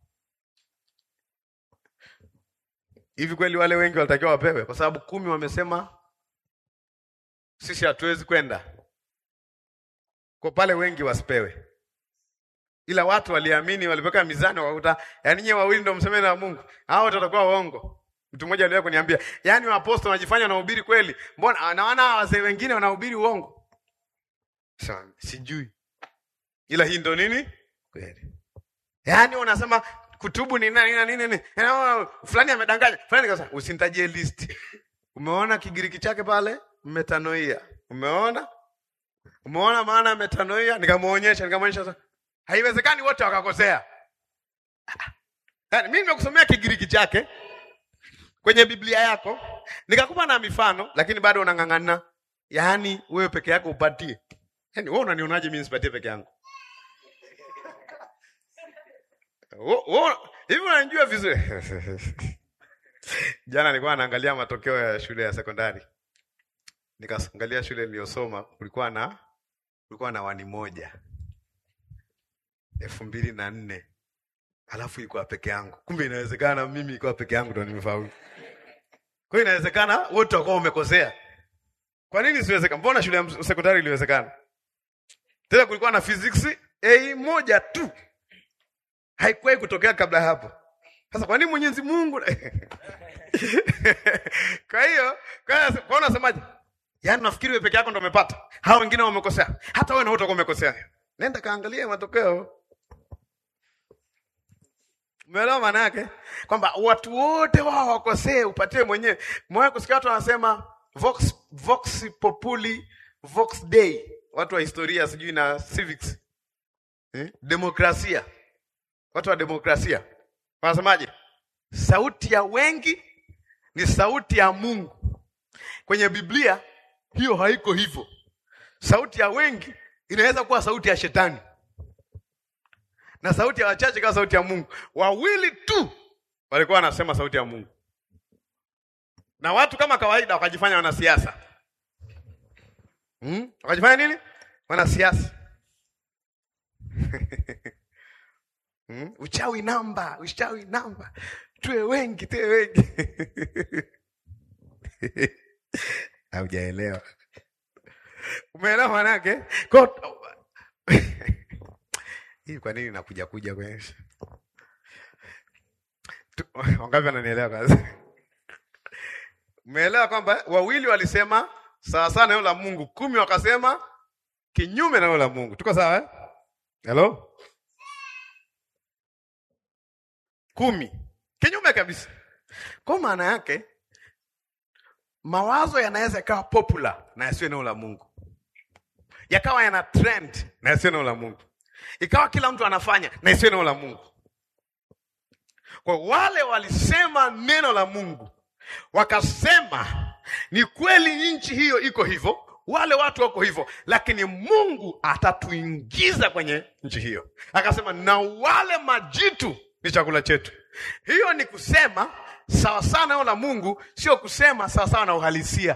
Hivi kweli wale wengi walitakiwa wapewe? Kwa sababu kumi wamesema sisi hatuwezi kwenda. Kwa pale wengi wasipewe. Ila watu waliamini, walipeka mizani wakakuta, yani nyewe wawili ndio msemeni na Mungu. Hao watakuwa waongo. Mtu mmoja aliwahi kuniambia, yani waapostoli wanajifanya wanahubiri kweli. Mbona naona wazee wengine wanahubiri uongo? Sasa sijui. Ila hii ndo nini? Kweli. Yaani unasema kutubu ni nini na nini nini? Yaani fulani amedanganya. Fulani kasa usinitajie list. Umeona Kigiriki chake pale? Metanoia. Umeona? Umeona maana metanoia? Nikamuonyesha, nikamuonyesha sasa. Haiwezekani wote wakakosea. Yaani mimi nimekusomea Kigiriki chake kwenye Biblia yako, nikakupa na mifano, lakini bado unang'ang'ana. Yaani wewe peke yako upatie. Yaani wewe unanionaje mimi nisipatie peke yangu? Hivi unanijua vizuri. Jana nilikuwa naangalia matokeo ya shule ya sekondari. Nikaangalia shule niliyosoma, kulikuwa na kulikuwa na wani moja. elfu mbili na nne. Alafu ilikuwa peke yangu. Kumbe inawezekana mimi nilikuwa peke yangu ndo nimefaulu. Kwa hiyo inawezekana wote wako wamekosea. Kwa nini siwezekana? Mbona shule ya sekondari iliwezekana? Tena kulikuwa na physics A moja tu. Haikuwahi kutokea kabla hapo. Sasa kwa nini Mwenyezi Mungu? Kwa hiyo, kwa hiyo kwa unasemaje? Yaani nafikiri wewe peke yako ndio umepata. Hao wengine wamekosea. Hata wewe na wote wako umekosea. Nenda kaangalia matokeo. Umeelewa maana yake? Kwamba watu wote wao wakosee upatie mwenyewe. Mmoja kusikia watu wanasema vox vox populi vox dei. Watu wa historia sijui na civics. Eh? Demokrasia. Watu wa demokrasia. Wanasemaje? Sauti ya wengi ni sauti ya Mungu. Kwenye Biblia hiyo haiko hivyo. Sauti ya wengi inaweza kuwa sauti ya shetani. Na sauti ya wachache kama sauti ya Mungu. Wawili tu walikuwa wanasema sauti ya Mungu. Na watu kama kawaida wakajifanya wanasiasa. Hmm? Wakajifanya nini? Wanasiasa. Hmm? Uchawi namba, uchawi namba. Tuwe wengi, tuwe wengi. Haujaelewa. Umeelewa maana yake? Kwa hii kwa nini nakuja kuja kwenye? Wangapi wananielewa kazi? Umeelewa kwamba wawili walisema sawa sana neno la Mungu, kumi wakasema kinyume na neno la Mungu. Tuko sawa eh? Hello? Kumi. Kinyume kabisa. Kwa maana yake mawazo yanaweza yakawa popular na yasiwe neno la Mungu. Yakawa yana trend na yasiwe neno la Mungu. Ikawa kila mtu anafanya na yasiwe neno la Mungu. Kwa wale walisema neno la Mungu, wakasema ni kweli nchi hiyo iko hivyo, wale watu wako hivyo, lakini Mungu atatuingiza kwenye nchi hiyo. Akasema na wale majitu ni chakula chetu. Hiyo ni kusema sawa sawa na neno la Mungu, sio kusema sawa sawa na uhalisia.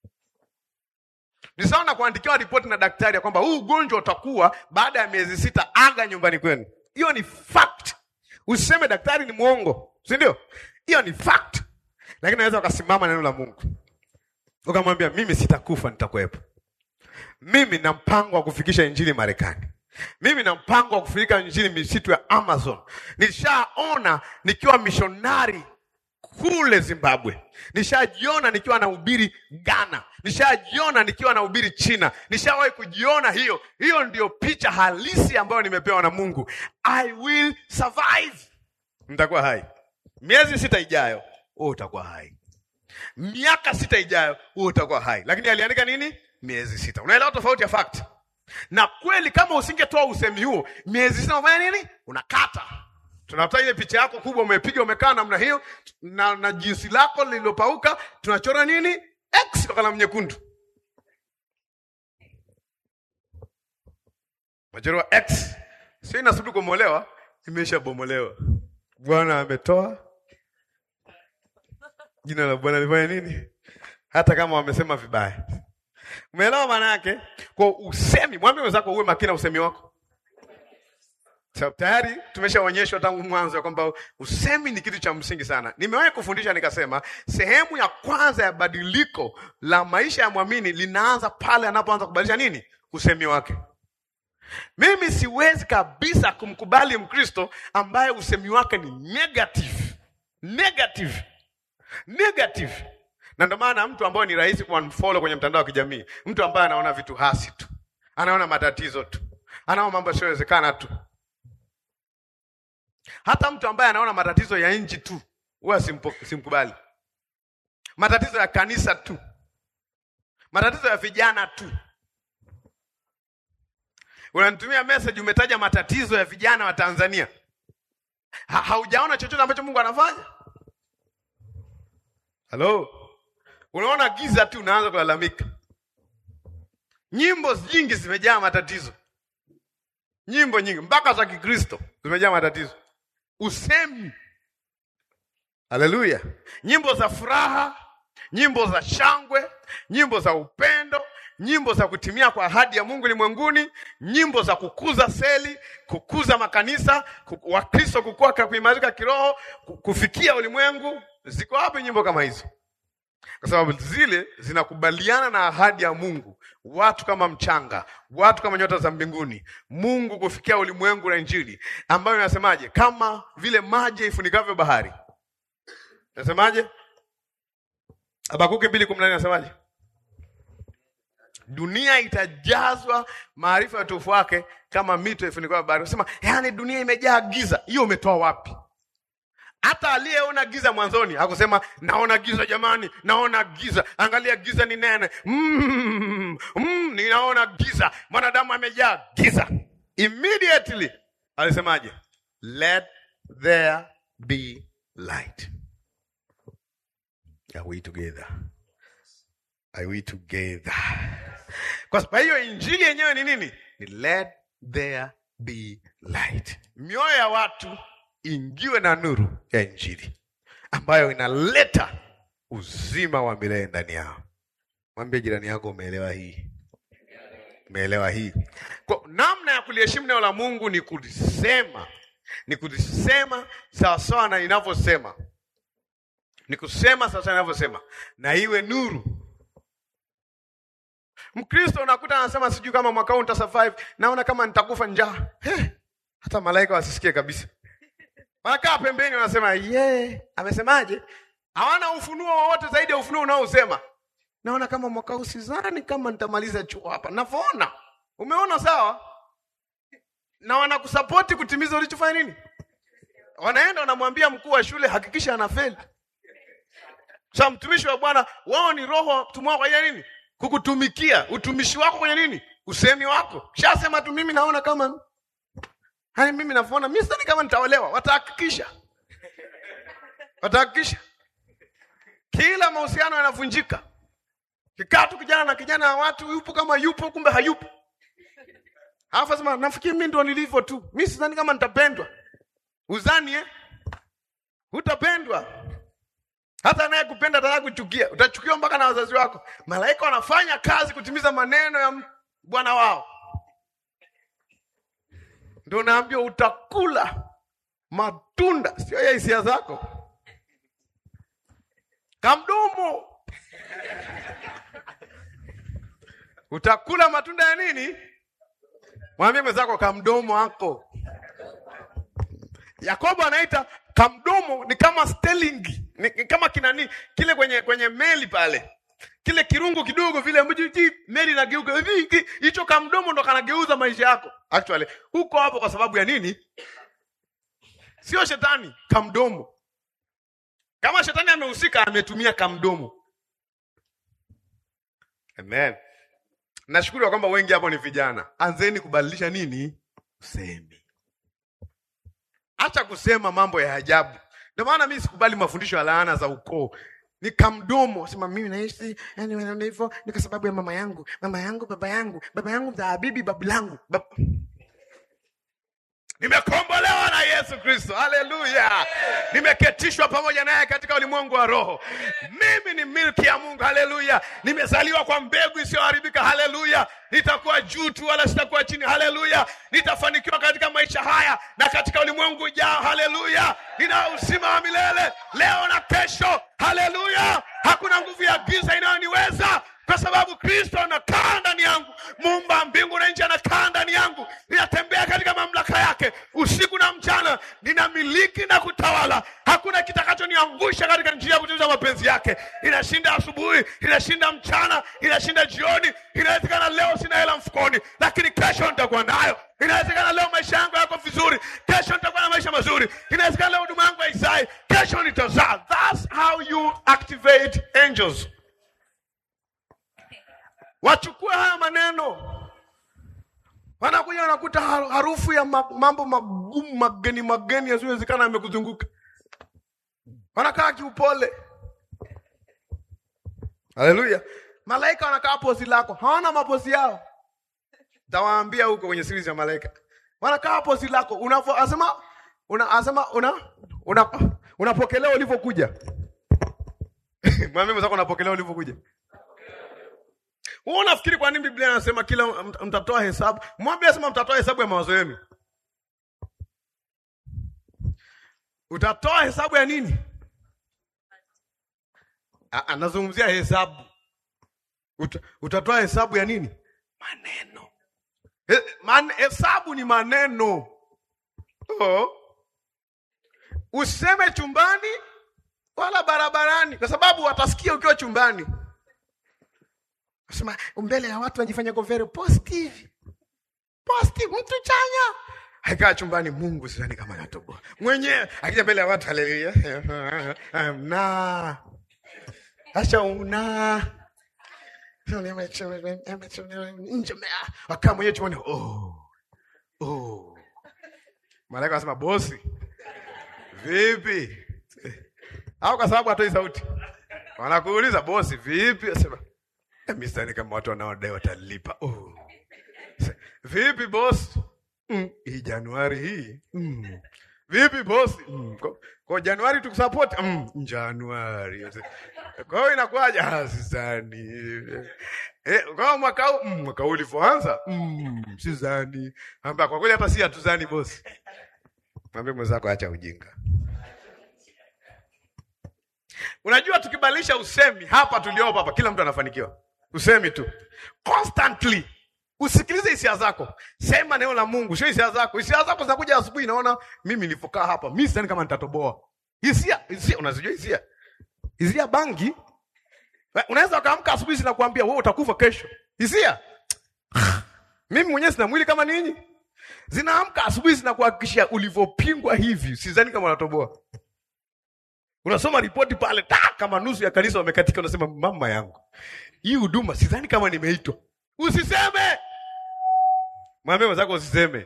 Ni sawa na kuandikiwa ripoti na daktari ya kwamba huu ugonjwa utakuwa baada ya miezi sita, aga nyumbani kwenu. Hiyo ni fact. Usiseme daktari ni muongo, si ndio? Hiyo ni fact. Lakini naweza ukasimama neno la Mungu. Ukamwambia mimi sitakufa, nitakuwepo. Mimi na mpango wa kufikisha injili Marekani. Mimi na mpango wa kufikisha injili misitu ya Amazon. Nishaona nikiwa missionary kule Zimbabwe. Nishajiona nikiwa nahubiri Ghana. Nishajiona nikiwa nahubiri China. Nishawahi kujiona hiyo. Hiyo ndio picha halisi ambayo nimepewa na Mungu. I will survive. Nitakuwa hai. Miezi sita ijayo, wewe utakuwa hai. Miaka sita ijayo, wewe utakuwa hai. Lakini aliandika nini? Miezi sita. Unaelewa tofauti ya fact? Na kweli kama usingetoa usemi huo, miezi sita unafanya nini? Unakata. Tunatoa ile picha yako kubwa umepiga umekaa namna hiyo na na jinsi lako lililopauka, tunachora nini? X kwa kalamu nyekundu. Majoro X. Sio inasudi kumolewa, imeshabomolewa. Bwana ametoa. Jina la Bwana lifanye nini? Hata kama wamesema vibaya. Umeelewa maana yake? Kwa usemi, mwambie wenzako uwe makini na usemi wako. So, tayari tumeshaonyeshwa tangu mwanzo kwamba usemi ni kitu cha msingi sana. Nimewahi kufundisha nikasema sehemu ya kwanza ya badiliko la maisha ya muamini linaanza pale anapoanza kubadilisha nini? Usemi wake. Mimi siwezi kabisa kumkubali Mkristo ambaye usemi wake ni negative. Negative. Negative. Na ndio maana mtu ambaye ni rahisi kuunfollow kwenye mtandao wa kijamii, mtu ambaye anaona vitu hasi tu, anaona matatizo tu, anaona mambo yasiyowezekana tu. Hata mtu ambaye anaona matatizo ya nchi tu, huwa simkubali. Matatizo ya kanisa tu. Matatizo ya vijana tu. Unanitumia message umetaja matatizo ya vijana wa Tanzania. Ha, haujaona chochote ambacho Mungu anafanya? Hello? Unaona giza tu unaanza kulalamika. Nyimbo nyingi zimejaa matatizo. Nyimbo nyingi mpaka za Kikristo zimejaa matatizo. Usemi. Haleluya. Nyimbo za furaha, nyimbo za shangwe, nyimbo za upendo, nyimbo za kutimia kwa ahadi ya Mungu ulimwenguni, nyimbo za kukuza seli, kukuza makanisa, Wakristo kukua kwa kuimarika kiroho, kufikia ulimwengu. Ziko wapi nyimbo kama hizo? Kwa sababu zile zinakubaliana na ahadi ya Mungu. Watu kama mchanga, watu kama nyota za mbinguni, Mungu kufikia ulimwengu na injili, ambayo inasemaje? Kama vile maji ifunikavyo bahari. Inasemaje? Habakuki mbili kumi na nane inasemaje? Dunia itajazwa maarifa ya utukufu wake kama mito ifunikavyo bahari. Unasema, yaani dunia imejaa giza. Hiyo umetoa wapi? Hata aliyeona giza mwanzoni hakusema naona giza jamani, naona giza. Angalia giza ni nene. Mm, mm, ninaona giza. Mwanadamu amejaa giza. Immediately alisemaje? Let there be light. Are we together? Are we together? Kwa sababu hiyo injili yenyewe ni nini? Ni let there be light. Mioyo ya watu ingiwe na nuru ya injili ambayo inaleta uzima wa milele ndani yao. Mwambie jirani yako umeelewa hii? Umeelewa hii? Kwa namna ya kuliheshimu neno la Mungu ni kulisema. Ni kulisema sawa sawa na inavyosema. Ni kusema sawa sawa inavyosema. Na iwe nuru. Mkristo unakuta anasema sijui kama mwaka huu nitasurvive, naona kama nitakufa njaa. He, hata malaika wasisikie kabisa. Wanakaa pembeni wanasema, "Yeah, amesemaje?" Hawana ufunuo wowote zaidi ya ufunuo unaosema, "Naona kama mwaka huu sidhani kama nitamaliza chuo hapa." Navoona. Umeona sawa? Na wanakusupport kutimiza ulichofanya nini? Wanaenda wanamwambia mkuu wa shule hakikisha anafeli. Sasa mtumishi wa Bwana, wao ni roho tumwa kwa nini? Kukutumikia. Utumishi wako kwenye nini? Usemi wako. Shasema tu mimi naona kama hani mimi naona mimi sidhani kama nitaolewa. Watahakikisha. Watahakikisha. Kila mahusiano yanavunjika. Kikaa tu kijana na kijana wa watu yupo kama yupo kumbe hayupo. Hafa sema nafikiri mimi ndo nilivyo tu. Mimi sidhani kama nitapendwa. Uzani eh? Utapendwa. Hata naye kupenda ataka kuchukia. Utachukiwa mpaka na wazazi wako. Malaika wanafanya kazi kutimiza maneno ya Bwana wao. Ndio naambia utakula matunda sio ya hisia zako. Kamdomo. Utakula matunda ya nini? Mwambie mwenzako kamdomo wako. Yakobo anaita kamdomo ni kama sterling. Ni kama kinani kile kwenye kwenye meli pale. Kile kirungu kidogo vile ambacho meli inageuka hicho kamdomo ndo kanageuza maisha yako. Actually, uko hapo kwa sababu ya nini? Sio shetani, kamdomo. Kama shetani amehusika, ametumia kamdomo. Amen. Nashukuru kwamba wengi hapo ni vijana. Anzeni kubadilisha nini? Usemi. Acha kusema mambo ya ajabu. Ndio maana mimi sikubali mafundisho ya laana za ukoo. Ni kamdomo, sema mimi naishi yani wanaona hivyo ni kwa sababu ya mama yangu, mama yangu, baba yangu, baba yangu mzaa bibi, babu langu. Bab... Nimekombolewa na Yesu Kristo. Haleluya. Nimeketishwa pamoja naye katika ulimwengu wa roho. Mimi ni milki ya Mungu. Haleluya. Nimezaliwa kwa mbegu isiyoharibika. Haleluya. Nitakuwa juu tu wala sitakuwa chini. Haleluya. Nitafanikiwa katika maisha haya na katika ulimwengu ujao. Haleluya. Nina uzima wa milele leo na kesho. Haleluya. Hakuna nguvu ya giza inayoniweza kwa sababu Kristo anakaa ndani yangu. Muumba mbingu na nchi anakaa ndani yangu. Ninatembea katika mamlaka yake usiku na mchana. Ninamiliki na kutawala. Hakuna kitakachoniangusha katika njia ya kutimiza mapenzi yake. Inashinda asubuhi, inashinda mchana, inashinda jioni. Inawezekana leo sina hela mfukoni, lakini kesho nitakuwa nayo. Inawezekana leo maisha yangu yako vizuri, kesho nitakuwa na maisha mazuri. Inawezekana leo huduma yangu haizai, kesho nitazaa. That's how you activate angels. Wachukue haya maneno. Wanakuja wanakuta harufu ya mambo magumu mageni mageni yasiyowezekana yamekuzunguka. Wanakaa kiupole. Haleluya. Malaika wanakaa pozi lako. Hawana mapozi yao. Tawaambia huko kwenye series ya malaika. Wanakaa pozi lako. Unasema unasema una una unapokelewa ulivyokuja. Mwambie mzako unapokelewa ulivyokuja. Wewe unafikiri kwa nini Biblia inasema kila mtatoa hesabu? Mwambie asema mtatoa hesabu ya mawazo yenu. Utatoa hesabu ya nini? Anazungumzia hesabu. Uta, utatoa hesabu ya nini? Maneno. He, man, hesabu ni maneno. Oh. Useme chumbani wala barabarani kwa sababu watasikia ukiwa chumbani. Sema mbele ya watu wanajifanya kwa very positive. Positive, mtu chanya. Haikaa chumbani, Mungu sidhani kama anatoboa. Mwenyewe akija mbele ya watu, haleluya. Na acha una. Wakaa mwenyewe chumbani. Oh. Oh. Malaika anasema bosi. Vipi? Au kwa sababu hatoi sauti. Wanakuuliza bosi vipi? Asema mistani kama watu wanaodai watalipa. Oh. Vipi boss? Mm. Hii Januari hii. Mm. Vipi boss? Mm. Kwa, kwa Januari tukusupport. Mm. Januari. Kwa hiyo inakuwaje? Ah, sizani. Eh, kwa mwaka huu, mm, mwaka huu ulipoanza, mm, sizani. Amba kwa kweli hata si hatuzani boss. Mwambie mwenzako acha ujinga. Unajua tukibadilisha usemi hapa tuliopo hapa kila mtu anafanikiwa. Usemi tu. Constantly. Usikilize hisia zako. Sema neno la Mungu, sio hisia zako. Hisia zako zinakuja asubuhi naona mimi nilifokaa hapa. Mimi sidhani kama nitatoboa. Hisia, hisia unazijua hisia? Hisia bangi. Unaweza ukaamka asubuhi na kuambia wewe utakufa kesho. Hisia? Mimi mwenyewe sina mwili kama ninyi. Zinaamka asubuhi na kuhakikishia ulivyopingwa hivi. Sidhani kama unatoboa. Unasoma ripoti pale ta kama nusu ya kanisa wamekatika unasema mama yangu. Hii huduma sidhani kama nimeitwa. Usiseme. Mwambie mwenzako usiseme.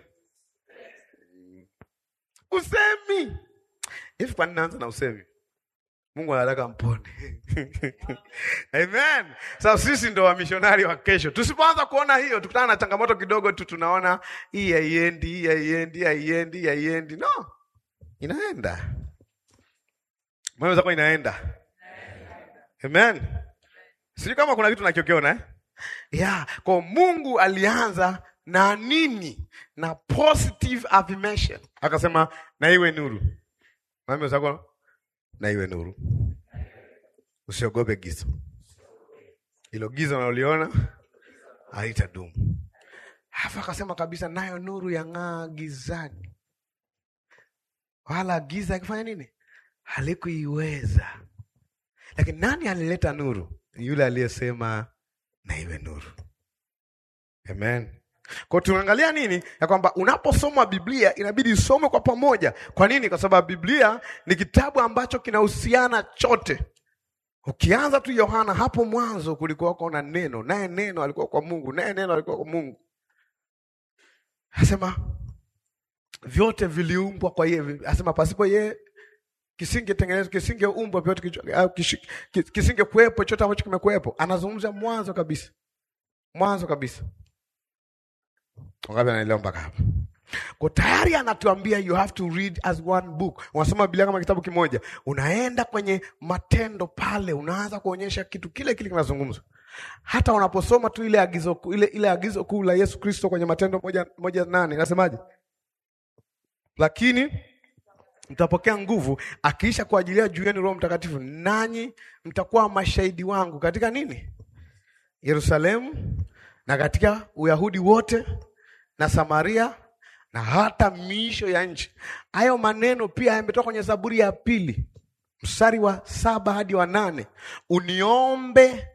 Usemi. Hivi kwa nini naanza na usemi? Mungu anataka mpone. Amen. Sasa sisi ndo wamishonari wa kesho. Tusipoanza kuona hiyo, tukutana na changamoto kidogo tu tunaona hii haiendi, hii haiendi, haiendi, haiendi. No. Inaenda. Mwambie zako inaenda. Amen. Sijui kama kuna kitu nakiona eh? Yeah, kwa Mungu alianza na nini? Na positive affirmation. Akasema na iwe nuru. Mwambie zako na iwe nuru. Usiogope giza. Hilo giza unaliona haitadumu. Hafa akasema kabisa nayo nuru yang'aa gizani. Wala giza ikifanya nini? halikuiweza. Lakini nani alileta nuru? Yule aliyesema na iwe nuru. Amen. Kwa tunaangalia nini? Ya kwamba unaposoma Biblia inabidi isome kwa pamoja. Kwa nini? Kwa sababu Biblia ni kitabu ambacho kinahusiana chote. Ukianza tu Yohana, hapo mwanzo kulikuwa kuna neno, naye neno alikuwa kwa Mungu, naye neno alikuwa kwa Mungu. Anasema vyote viliumbwa kwa yeye. Anasema pasipo yeye kisingetengenezwa, kisingeumbwa vyote, kisinge kuwepo chochote ambacho kimekuwepo. Anazungumza mwanzo kabisa. Mwanzo kabisa. Ngapi anaelewa mpaka hapo? Kwa tayari anatuambia you have to read as one book. Unasoma Biblia kama kitabu kimoja. Unaenda kwenye matendo pale, unaanza kuonyesha kitu kile kile kinazungumzwa. Hata unaposoma tu ile agizo ile ile agizo kuu la Yesu Kristo kwenye Matendo moja, moja nane, inasemaje? Lakini mtapokea nguvu akiisha kuajilia juu yenu Roho Mtakatifu, nanyi mtakuwa mashahidi wangu katika nini? Yerusalemu na katika Uyahudi wote na Samaria na hata miisho ya nchi. Hayo maneno pia yametoka kwenye Zaburi ya pili mstari wa saba hadi wa nane. Uniombe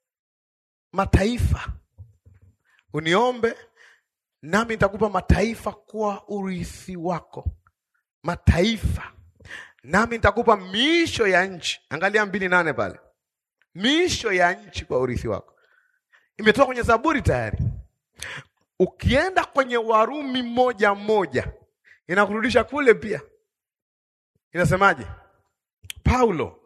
mataifa, uniombe nami nitakupa mataifa kuwa urithi wako. Mataifa, nami nitakupa miisho ya nchi. Angalia mbili nane pale, miisho ya nchi kwa urithi wako. Imetoka kwenye Zaburi tayari. Ukienda kwenye Warumi moja moja, inakurudisha kule pia. Inasemaje? Paulo,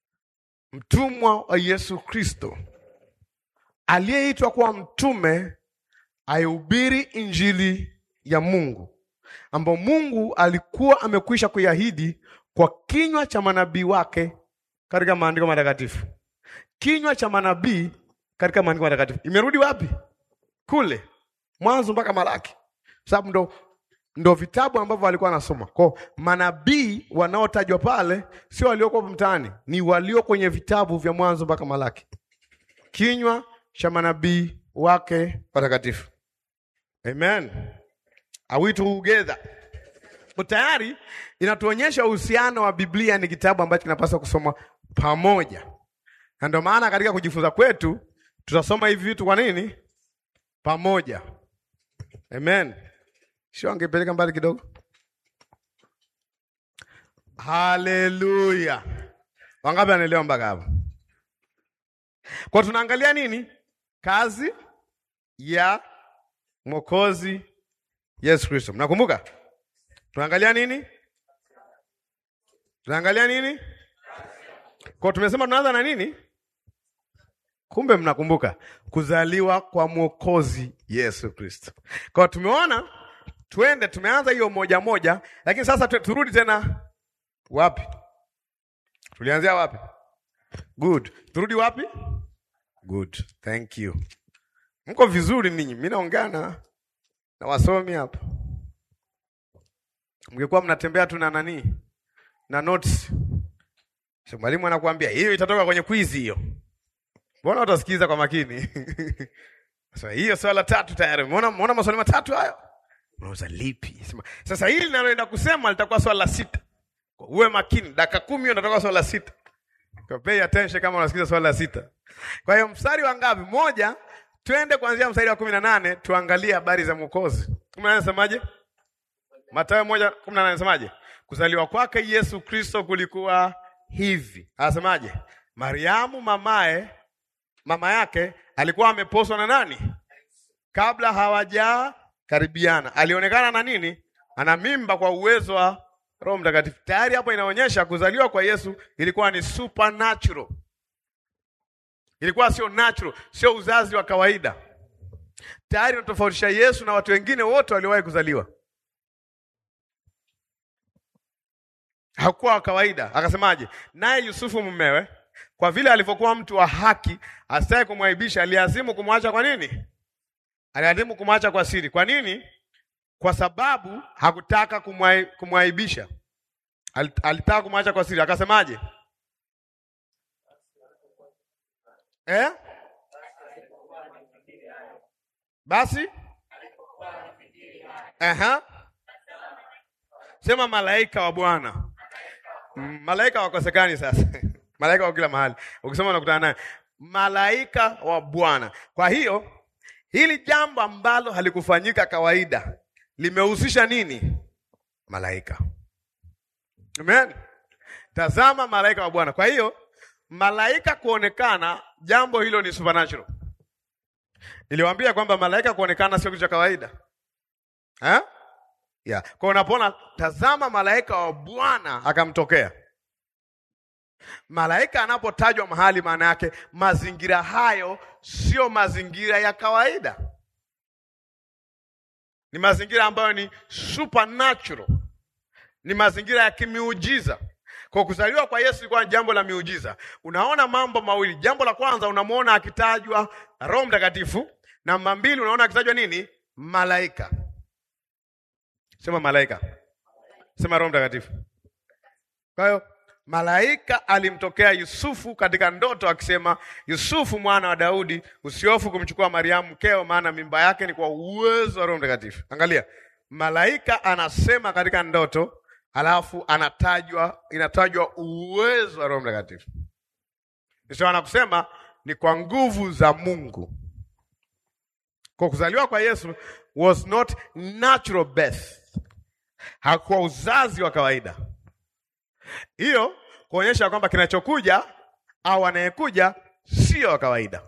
mtumwa wa Yesu Kristo, aliyeitwa kuwa mtume, aihubiri injili ya Mungu, ambao Mungu alikuwa amekwisha kuiahidi kwa kinywa cha manabii wake katika maandiko matakatifu. Kinywa cha manabii katika maandiko matakatifu. Imerudi wapi? Kule Mwanzo mpaka Malaki. Sababu ndo ndo vitabu ambavyo walikuwa wanasoma. Kwa manabii wanaotajwa pale sio walioko mtaani, ni walio kwenye vitabu vya Mwanzo mpaka Malaki. Kinywa cha manabii wake watakatifu. Amen. Are we together? Tayari inatuonyesha uhusiano wa Biblia ni kitabu ambacho kinapaswa kusoma pamoja. Na ndio maana katika kujifunza kwetu tutasoma hivi vitu kwa nini? Pamoja. Amen. Sio angepeleka mbali kidogo. Haleluya. Wangapi wanaelewa mpaka hapo? Kwa tunaangalia nini? Kazi ya Mwokozi Yesu Kristo. Mnakumbuka? Tunaangalia nini? Tunaangalia nini? Kwa tumesema tunaanza na nini? Kumbe mnakumbuka kuzaliwa kwa Mwokozi Yesu Kristo. Kwa tumeona twende tumeanza hiyo moja moja, lakini sasa turudi tena wapi? Tulianzia wapi? Good. Turudi wapi? Good. Thank you. Mko vizuri ninyi. Mimi naongana na wasomi hapa. Mngekuwa mnatembea tu na nani? Na notes. Sio mwalimu anakuambia hiyo itatoka kwenye quiz hiyo. Mbona utasikiza kwa makini? Sasa hiyo swala tatu tayari. Umeona umeona maswali matatu hayo? Unauza lipi? Sasa hili linaloenda kusema litakuwa swala la sita. Uwe makini, dakika kumi unatoka swala la sita. Kwa pay attention kama unasikiza swala la sita. Kwa hiyo mstari wa ngapi? Moja, twende kuanzia mstari wa kumi na nane tuangalie habari za Mwokozi. kumi na nane nasemaje? Mathayo moja kumi na nane nasemaje? Kuzaliwa kwake Yesu Kristo kulikuwa hivi. Anasemaje? Mariamu mamae mama yake alikuwa ameposwa na nani? Kabla hawaja karibiana. Alionekana na nini? Ana mimba kwa uwezo wa Roho Mtakatifu. Tayari hapo inaonyesha kuzaliwa kwa Yesu ilikuwa ni supernatural. Ilikuwa sio natural, sio uzazi wa kawaida. Tayari unatofautisha Yesu na watu wengine wote waliowahi kuzaliwa. Hakuwa wa kawaida. Akasemaje? Naye Yusufu mumewe, kwa vile alivyokuwa mtu wa haki, asitaki kumwaibisha, aliazimu kumwacha kwa nini? Aliazimu kumwacha kwa siri. Kwa nini? Kwa sababu hakutaka kumwaibisha. Alitaka kumwacha kwa siri. Akasemaje? Eh? Basi? Aha. Sema malaika wa Bwana. Malaika wakosekani sasa. Malaika wa kila mahali. Ukisema unakutana naye. Malaika wa Bwana. Kwa hiyo hili jambo ambalo halikufanyika kawaida limehusisha nini? Malaika. Amen. Tazama malaika wa Bwana. Kwa hiyo malaika kuonekana, jambo hilo ni supernatural. Niliwaambia kwamba malaika kuonekana sio kitu cha kawaida. Eh? Yeah. Kwa unapoona tazama malaika wa Bwana akamtokea. Malaika anapotajwa mahali, maana yake mazingira hayo sio mazingira ya kawaida. Ni mazingira ambayo ni supernatural. Ni mazingira ya kimiujiza. Kwa kuzaliwa kwa Yesu ilikuwa jambo la miujiza. Unaona mambo mawili. Jambo la kwanza unamuona akitajwa Roho Mtakatifu, namba mbili unaona akitajwa nini? Malaika. Sema malaika. Sema Roho Mtakatifu. Kwa hiyo malaika alimtokea Yusufu katika ndoto akisema, Yusufu mwana wa Daudi, usihofu kumchukua Mariamu mkeo, maana mimba yake ni kwa uwezo wa Roho Mtakatifu. Angalia, malaika anasema katika ndoto, alafu anatajwa, inatajwa uwezo wa Roho Mtakatifu. Nisema na kusema ni kwa nguvu za Mungu. Kwa kuzaliwa kwa Yesu was not natural birth. Hakuwa uzazi wa kawaida. Hiyo kuonyesha kwamba kinachokuja au anayekuja sio wa kawaida.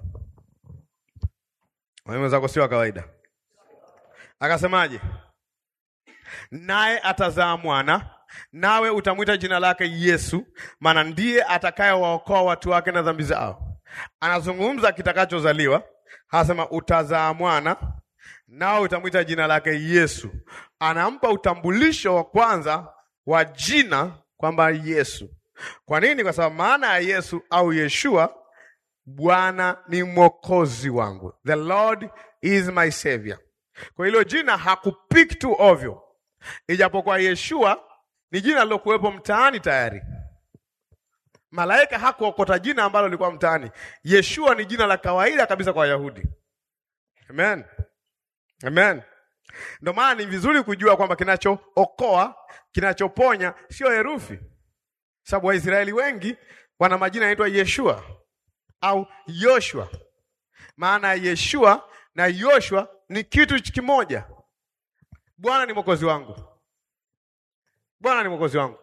Wameweza sio wa kawaida. Akasemaje? Naye atazaa mwana, nawe utamwita jina lake Yesu, maana ndiye atakayewaokoa watu wake na dhambi zao. Anazungumza kitakachozaliwa, anasema utazaa mwana, nawe utamwita jina lake Yesu. Anampa utambulisho wa kwanza wa jina kwamba Yesu. Kwa nini? Kwa sababu maana ya Yesu au Yeshua, Bwana ni mwokozi wangu. The Lord is my savior. Kwa hilo jina hakupick tu ovyo. Ijapokuwa Yeshua ni jina lilokuwepo mtaani tayari. Malaika hakuokota jina ambalo lilikuwa mtaani. Yeshua ni jina la kawaida kabisa kwa Wayahudi. Amen. Amen. Ndio maana ni vizuri kujua kwamba kinachookoa, kinachoponya sio herufi. Sababu Waisraeli wengi wana majina yanaitwa Yeshua au Yoshua. Maana Yeshua na Yoshua ni kitu kimoja. Bwana ni mwokozi wangu. Bwana ni mwokozi wangu.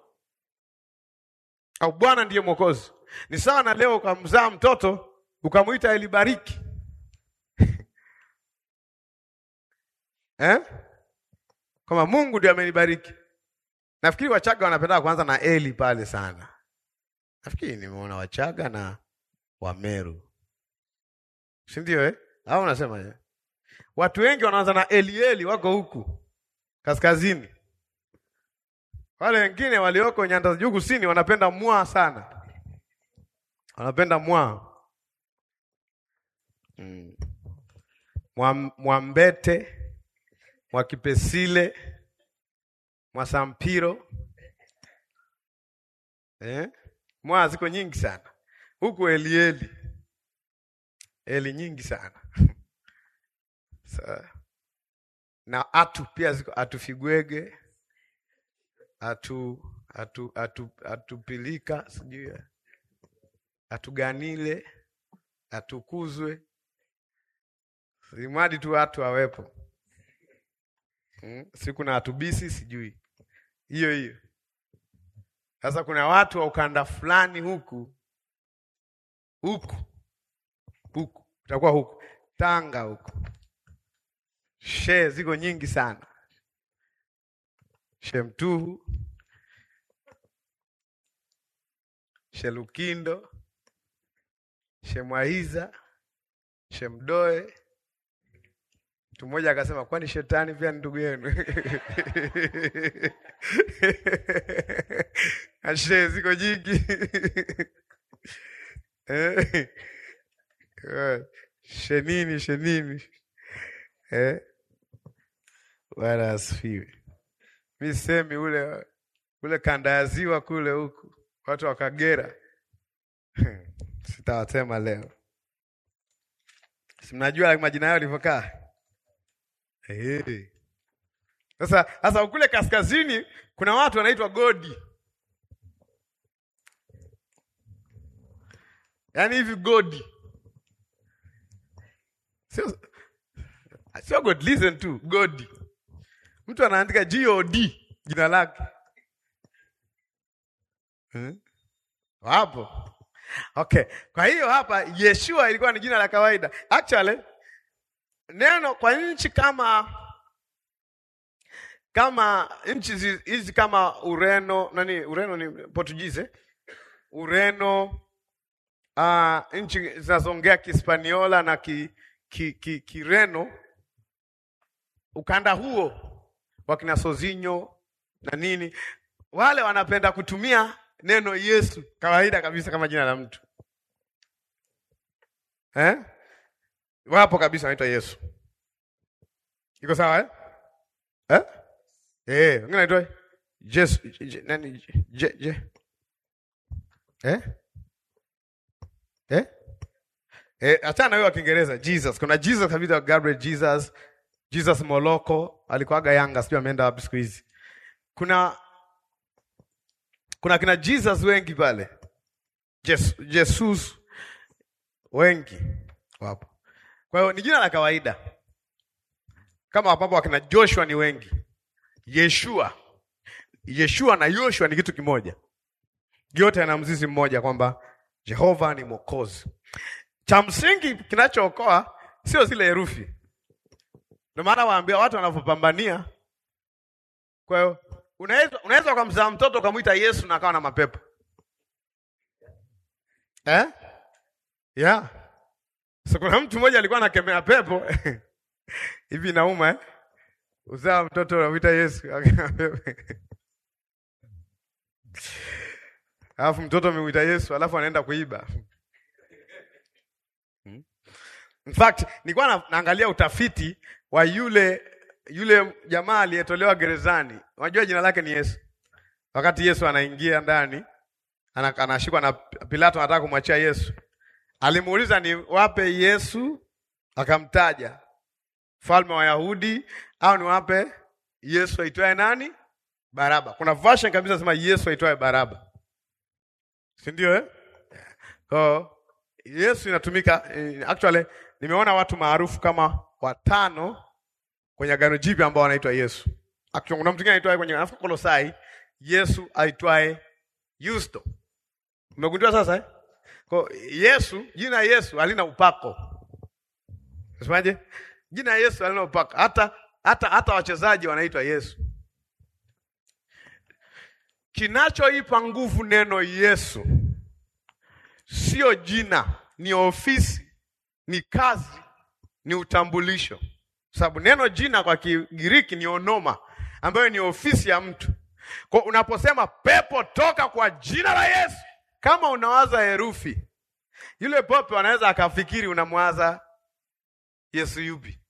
Au Bwana ndiye mwokozi. Ni sawa na leo ukamzaa mtoto ukamuita Elibariki. Eh? Kama Mungu ndiye amenibariki. Nafikiri Wachaga wanapenda kuanza na Eli pale sana. Nafikiri nimeona Wachaga na Wameru. Si ndio eh? Au unasema je? Watu wengi wanaanza na Eli Eli wako huku kaskazini. Wale wengine walioko nyanda za juu kusini wanapenda mwa sana. Wanapenda mwa. Mm. Mwambete, Mwakipesile, Mwasampiro. Eh? Mwa ziko nyingi sana. Huku Elieli. Eli nyingi sana. Sa. Na atu pia ziko Atufigwege, atu atu atu atupilika, sijui. Atuganile, atukuzwe. Simadi tu watu wawepo. Hmm? Siku na atubisi sijui. Hiyo hiyo. Sasa kuna watu wa ukanda fulani huku. Huku. Huku. Utakuwa huku. Tanga huku. She ziko nyingi sana. Shemtuhu. Shelukindo. Shemwaiza. Shemdoe. Mtu mmoja akasema kwani shetani pia ni ndugu yenu? Ashe ziko nyingi. Eh. Shenini shenini. Eh. Wala asifiwe. Mimi semi ule ule kanda ya ziwa kule huku. Watu wa Kagera. Sitawasema leo. Si mnajua majina yao yalivyokaa? Eh. Sasa sasa ukule kaskazini kuna watu wanaitwa Godi. Yaani hivi God. Sio sio God, listen to God. Mtu anaandika G O D jina lake. Hmm? Hapo. Okay. Kwa hiyo hapa Yeshua ilikuwa ni jina la kawaida. Actually neno kwa nchi kama kama nchi hizi kama Ureno, nani Ureno ni Portuguese, Ureno, ah uh, nchi zinazoongea Kispaniola na ki, ki, ki, Kireno, ukanda huo wakina Sozinho na nini, wale wanapenda kutumia neno Yesu kawaida kabisa kama jina la mtu. Eh? Wapo kabisa wanaitwa Yesu. Iko sawa eh? Eh? Eh, wengine wanaitwa Yesu nani je je. Eh? Eh? Eh, achana wewe wa Kiingereza Jesus. Kuna Jesus kabisa, Gabriel Jesus, Jesus Moloko, alikuwaga Yanga, sio ameenda wapi siku hizi. Kuna kuna kina Jesus wengi pale. Jesus, Jesus wengi wapo. Kwa hiyo ni jina la kawaida. Kama wapo wakina Joshua ni wengi. Yeshua. Yeshua na Yoshua ni kitu kimoja. Yote yana mzizi mmoja kwamba Jehova ni Mwokozi. Cha msingi kinachookoa sio zile herufi. Ndio maana waambia watu wanapopambania. Kwa hiyo unaweza unaweza kumzaa mtoto kumuita Yesu na akawa na mapepo. Eh? Yeah. So kuna mtu mmoja alikuwa anakemea pepo. Hivi nauma eh? Uzaa mtoto unamuita Yesu. Alafu mtoto amemuita Yesu, alafu anaenda kuiba. Hmm? In fact, nilikuwa na, naangalia utafiti wa yule yule jamaa aliyetolewa gerezani. Unajua jina lake ni Yesu. Wakati Yesu anaingia ndani, anashikwa na Pilato, anataka kumwachia Yesu. Alimuuliza ni wape Yesu, akamtaja mfalme wa Wayahudi, au ni wape Yesu aitwaye nani? Baraba. Kuna version kabisa sema Yesu aitwaye Baraba. Si ndio eh? Kwa Yesu inatumika actually, nimeona watu maarufu kama watano kwenye Agano Jipya ambao wanaitwa Yesu. Actually kuna mtu mwingine anaitwa kwenye Afika Kolosai Yesu aitwaye Yusto. Umegundua sasa eh? Kwa Yesu, jina Yesu halina upako. Unasemaje? Jina Yesu halina upako. Hata hata hata wachezaji wanaitwa Yesu. Kinachoipa nguvu neno Yesu sio jina, ni ofisi, ni kazi, ni utambulisho. Sababu neno jina kwa Kigiriki ni onoma, ambayo ni ofisi ya mtu. Kwa unaposema pepo toka kwa jina la Yesu, kama unawaza herufi, yule pepo anaweza akafikiri unamwaza Yesu yupi.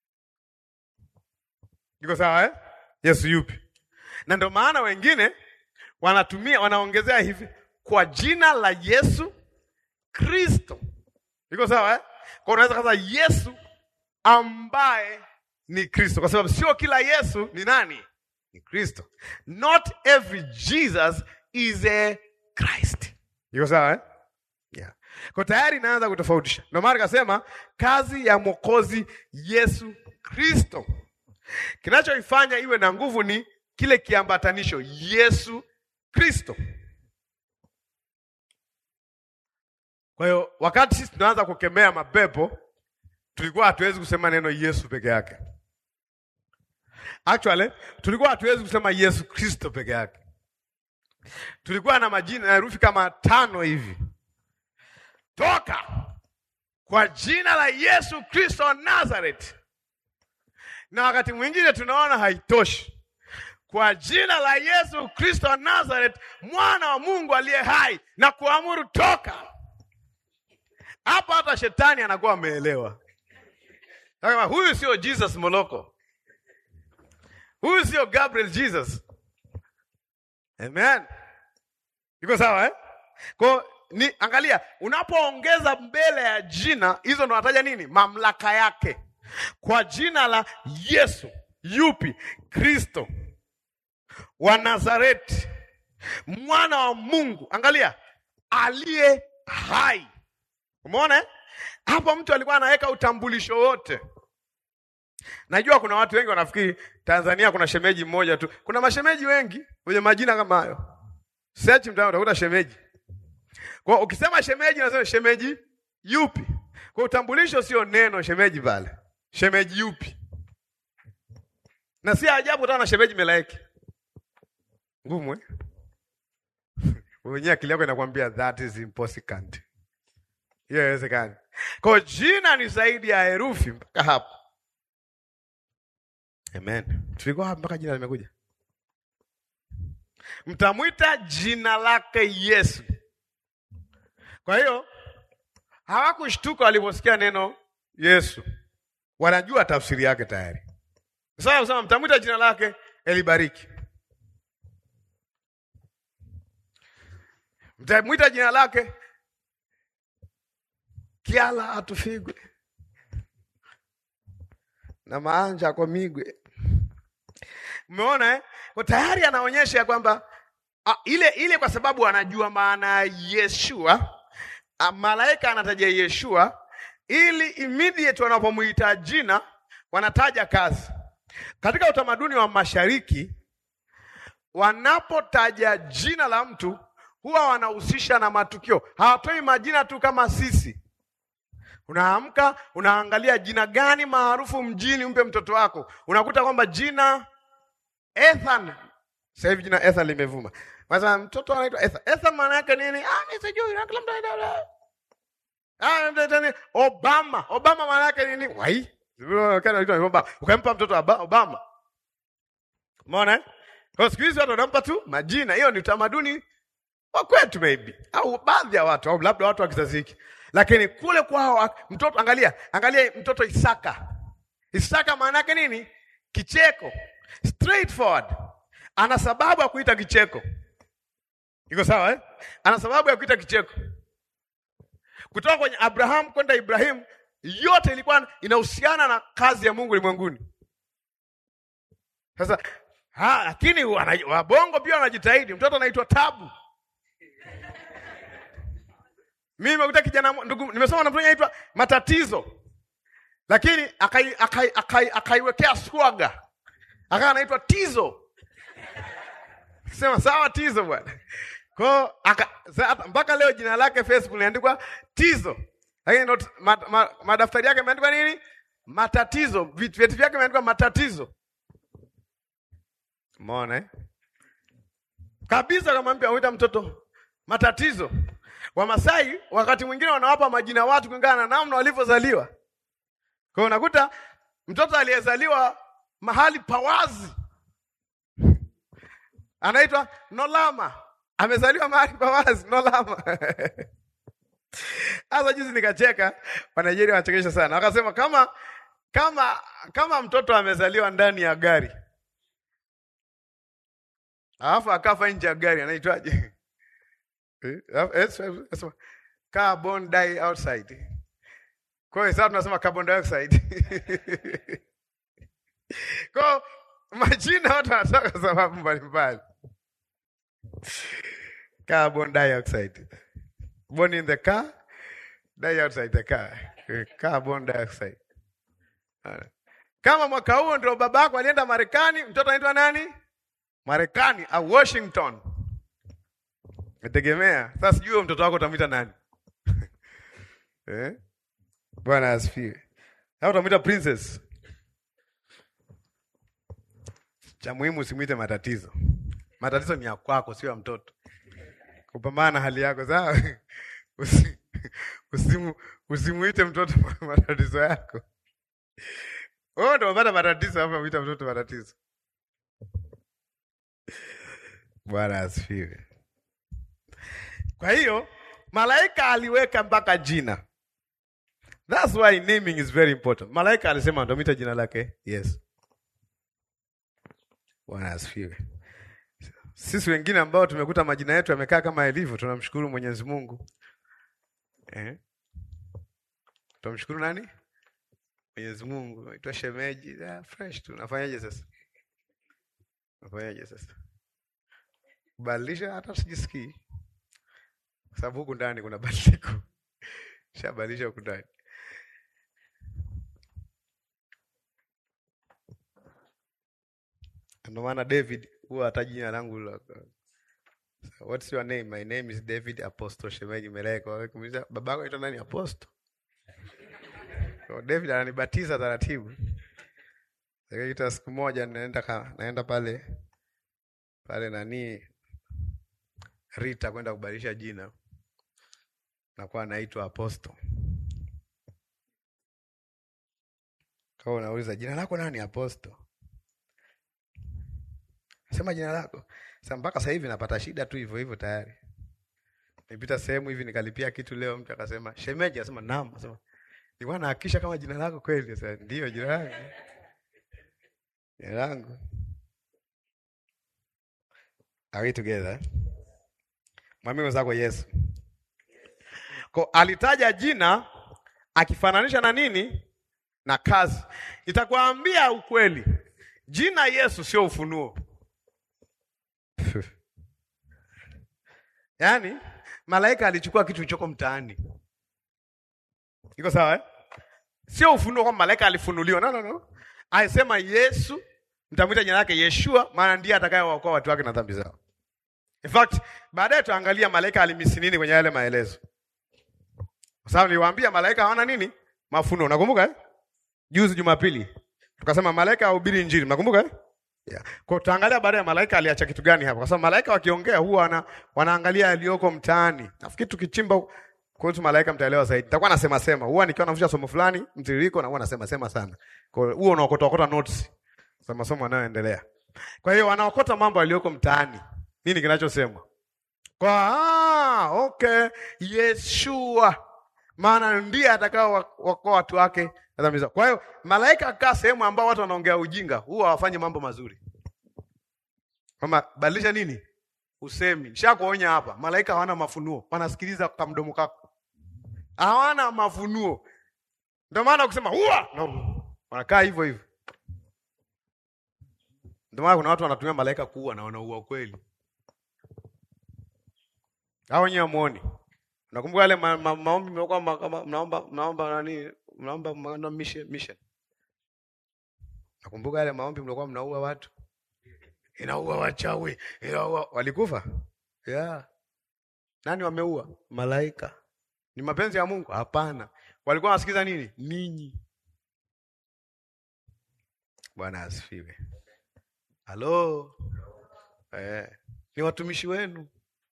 Iko sawa eh? Yesu yupi. Na ndio maana wengine wanatumia wanaongezea hivi kwa jina la Yesu Kristo. Iko sawa eh? Kwa unaweza kusema Yesu ambaye ni Kristo, kwa sababu sio kila Yesu ni nani? Ni Kristo. Not every Jesus is a Christ. Iko sawa eh? Yeah. Kwa tayari naanza kutofautisha. Ndio maana akasema kazi ya Mwokozi Yesu Kristo. Kinachoifanya iwe na nguvu ni kile kiambatanisho Yesu Kristo. Kwa hiyo wakati sisi tunaanza kukemea mapepo, tulikuwa hatuwezi kusema neno Yesu peke yake. Actually, tulikuwa hatuwezi kusema Yesu Kristo peke yake. Tulikuwa na majina na herufi kama tano hivi. Toka kwa jina la Yesu Kristo Nazareth. Na wakati mwingine tunaona haitoshi. Kwa jina la Yesu Kristo Nazareth, mwana wa Mungu aliye hai, na kuamuru toka. Hapa hata shetani anakuwa ameelewa. Kama huyu sio Jesus Moloko. Huyu sio Gabriel Jesus. Amen. Iko sawa eh? Kwa ni angalia, unapoongeza mbele ya jina, hizo ndo nataja nini? Mamlaka yake. Kwa jina la Yesu, yupi? Kristo wa Nazareti, mwana wa Mungu. Angalia, aliye hai. Umeona? Hapo mtu alikuwa anaweka utambulisho wote. Najua kuna watu wengi wanafikiri Tanzania kuna shemeji mmoja tu. Kuna mashemeji wengi wenye majina kama hayo. Search mtandao utakuta shemeji. Kwa ukisema shemeji unasema shemeji yupi? Kwa utambulisho sio neno shemeji pale. Shemeji yupi? Na si ajabu utaona na shemeji Melaiki. Ngumu eh? Wewe akili yako inakwambia that is impossible. Hiyo haiwezekani. Kwa jina ni zaidi ya herufi mpaka hapo. Amen. Tulikuwa hapa mpaka jina limekuja. Mtamwita jina lake Yesu. Kwa hiyo hawakushtuka waliposikia neno Yesu. Wanajua tafsiri yake tayari. Sasa usema mtamwita jina lake Elibariki. Mtamwita jina lake Kiala atufigwe. Na maanja kwa migwe. Umeona eh? Kwa tayari anaonyesha kwamba ile ile kwa sababu anajua maana ya Yeshua, malaika anataja Yeshua ili immediate wanapomuita jina wanataja kazi. Katika utamaduni wa Mashariki wanapotaja jina la mtu huwa wanahusisha na matukio. Hawatoi majina tu kama sisi. Unaamka, unaangalia jina gani maarufu mjini umpe mtoto wako. Unakuta kwamba jina Ethan. Sasa hivi jina Ethan limevuma. Sasa mtoto anaitwa Ethan. Ethan maana yake nini? Ah, mimi sijui, na kila mtu anaitwa. Ah, mtoto Obama. Obama maana yake nini? Wai. Kana anaitwa Obama. Ukampa mtoto Obama. Umeona? Kwa siku hizi watu wanampa tu majina. Hiyo ni utamaduni wa kwetu maybe. Au baadhi ya watu au labda watu wa kizazi hiki. Lakini kule kwao mtoto angalia, angalia mtoto Isaka. Isaka maana yake nini? Kicheko. Straightforward. Ana sababu ya kuita kicheko. Iko sawa eh? Ana sababu ya kuita kicheko. Kutoka kwenye Abraham kwenda Ibrahim, yote ilikuwa inahusiana na kazi ya Mungu ulimwenguni. Sasa ha, lakini wabongo pia wanajitahidi. Mtoto anaitwa Tabu. Mimi nimekuta kijana ndugu nimesoma na mtu anaitwa Matatizo. Lakini akai akai akai akaiwekea swaga. Akawa anaitwa Tizo. Sema sawa Tizo bwana. Kwa mpaka leo jina lake Facebook limeandikwa Tizo. Lakini ma, ma, madaftari yake yameandikwa nini? Matatizo. Vitu vyake vimeandikwa Matatizo. Umeona eh? Kabisa kama mpya huita mtoto Matatizo. Wamasai wakati mwingine wanawapa majina watu kulingana na namna walivyozaliwa. Kwa hiyo unakuta mtoto aliyezaliwa mahali pawazi anaitwa Nolama. Amezaliwa mahali pawazi Nolama. Sasa juzi nikacheka, Wanigeria wanachekesha sana. Wakasema kama kama kama mtoto amezaliwa ndani ya gari. Alafu akafa nje ya gari anaitwaje? Eh, carbon dioxide. Kwa hiyo sasa tunasema carbon dioxide. Kwa majina watu wanataka sababu mbalimbali. Carbon dioxide. Born in the car, die outside the car. Carbon dioxide. Kama mwaka huo ndio babako alienda Marekani, mtoto anaitwa nani? Marekani au Washington. Nategemea. Sasa sijui mtoto wako utamwita nani? Eh? Bwana asifiwe. Au utamwita princess? Cha muhimu usimwite Matatizo. Matatizo ni ya kwako, sio ya mtoto. Kupambana na hali yako, sawa? Usi, usimu usimuite mtoto matatizo yako. Wewe ndio unapata matatizo hapa muita mtoto matatizo. Bwana asifiwe. Kwa hiyo malaika aliweka mpaka jina. That's why naming is very important. Malaika alisema ndio muita jina lake. Yes. Bwana asifiwe. Sisi wengine ambao tumekuta majina yetu yamekaa kama yalivyo, tunamshukuru Mwenyezi Mungu. Eh? Tunamshukuru nani? Mwenyezi Mungu. Aitwa shemeji, ah, fresh tu. Nafanyaje sasa? Nafanyaje sasa? Badilisha hata sijisikii. Sababu huko ndani kuna badiliko. Shabadilisha ukutani. Ndio maana David huwa hata jina langu la So, what's your name? My name is David Apostle Shemeji Meleko. Wakamuuliza babako anaitwa nani? Apostle. So David ananibatiza taratibu. Sasa siku moja naenda ka, naenda pale pale nani Rita kwenda kubadilisha jina. Nakuwa naitwa Apostle. Kwa unauliza jina lako nani? Apostle. Sema jina lako. Sasa mpaka sasa hivi napata shida tu hivyo hivyo tayari. Nipita sehemu hivi nikalipia kitu leo, mtu akasema, "Shemeji," akasema, "Naam." Akasema, "Nilikuwa nahakikisha kama jina lako kweli." Sasa ndio jina langu. Jina langu. Are we together? Mwamini zako Yesu. Kwa alitaja jina akifananisha na nini? Na kazi. Itakwambia ukweli. Jina Yesu sio ufunuo. Yaani malaika alichukua kitu choko mtaani. Iko sawa eh? Sio ufunuo kwamba malaika alifunuliwa. No no no. Aisema Yesu, mtamuita jina lake Yeshua, maana ndiye atakayewaokoa watu wake na dhambi zao. In fact, baadaye tuangalia malaika alimisi nini kwenye yale maelezo. Kwa sababu niliwaambia malaika hawana nini? Mafunuo. Unakumbuka eh? Juzi Jumapili tukasema malaika hubiri injili. Unakumbuka eh? Yeah. Kwa tutaangalia baadaye malaika aliacha kitu gani hapa. Kwa sababu malaika wakiongea huwa wana, wanaangalia yaliyoko mtaani. Nafikiri tukichimba kuhusu malaika mtaelewa zaidi. Nitakuwa nasema sema. Huwa nikiwa nafundisha somo fulani, mtiririko na huwa nasema sema sana. Kwa hiyo huwa unaokota okota notes za masomo yanayoendelea. Kwa hiyo wanaokota mambo yaliyoko mtaani. Nini kinachosemwa? Kwa ah, okay, Yeshua. Maana ndiye atakao wakoa watu wake na dhambi zao. Kwa hiyo malaika akaa sehemu ambao watu wanaongea ujinga, huwa hawafanye mambo mazuri. Kama badilisha nini? Usemi. Nishakuonya hapa, malaika hawana mafunuo. Wanasikiliza kwa mdomo kako. Hawana mafunuo. Ndio maana kusema huwa no. Wanakaa hivyo hivyo. Ndio maana kuna watu wanatumia malaika kuua na wanaua kweli. Hao wenyewe muone. Nakumbuka yale ma, ma, maombi mlikuwa mnaomba mnaomba nani? Mnaomba mnaomba mission mission. Nakumbuka yale maombi mlikuwa mnaua watu. Inaua wachawi, inaua walikufa? Yeah. Nani wameua? Malaika. Ni mapenzi ya Mungu? Hapana. Walikuwa wanasikiza nini? Ninyi. Bwana asifiwe. Halo. Eh, ni watumishi wenu.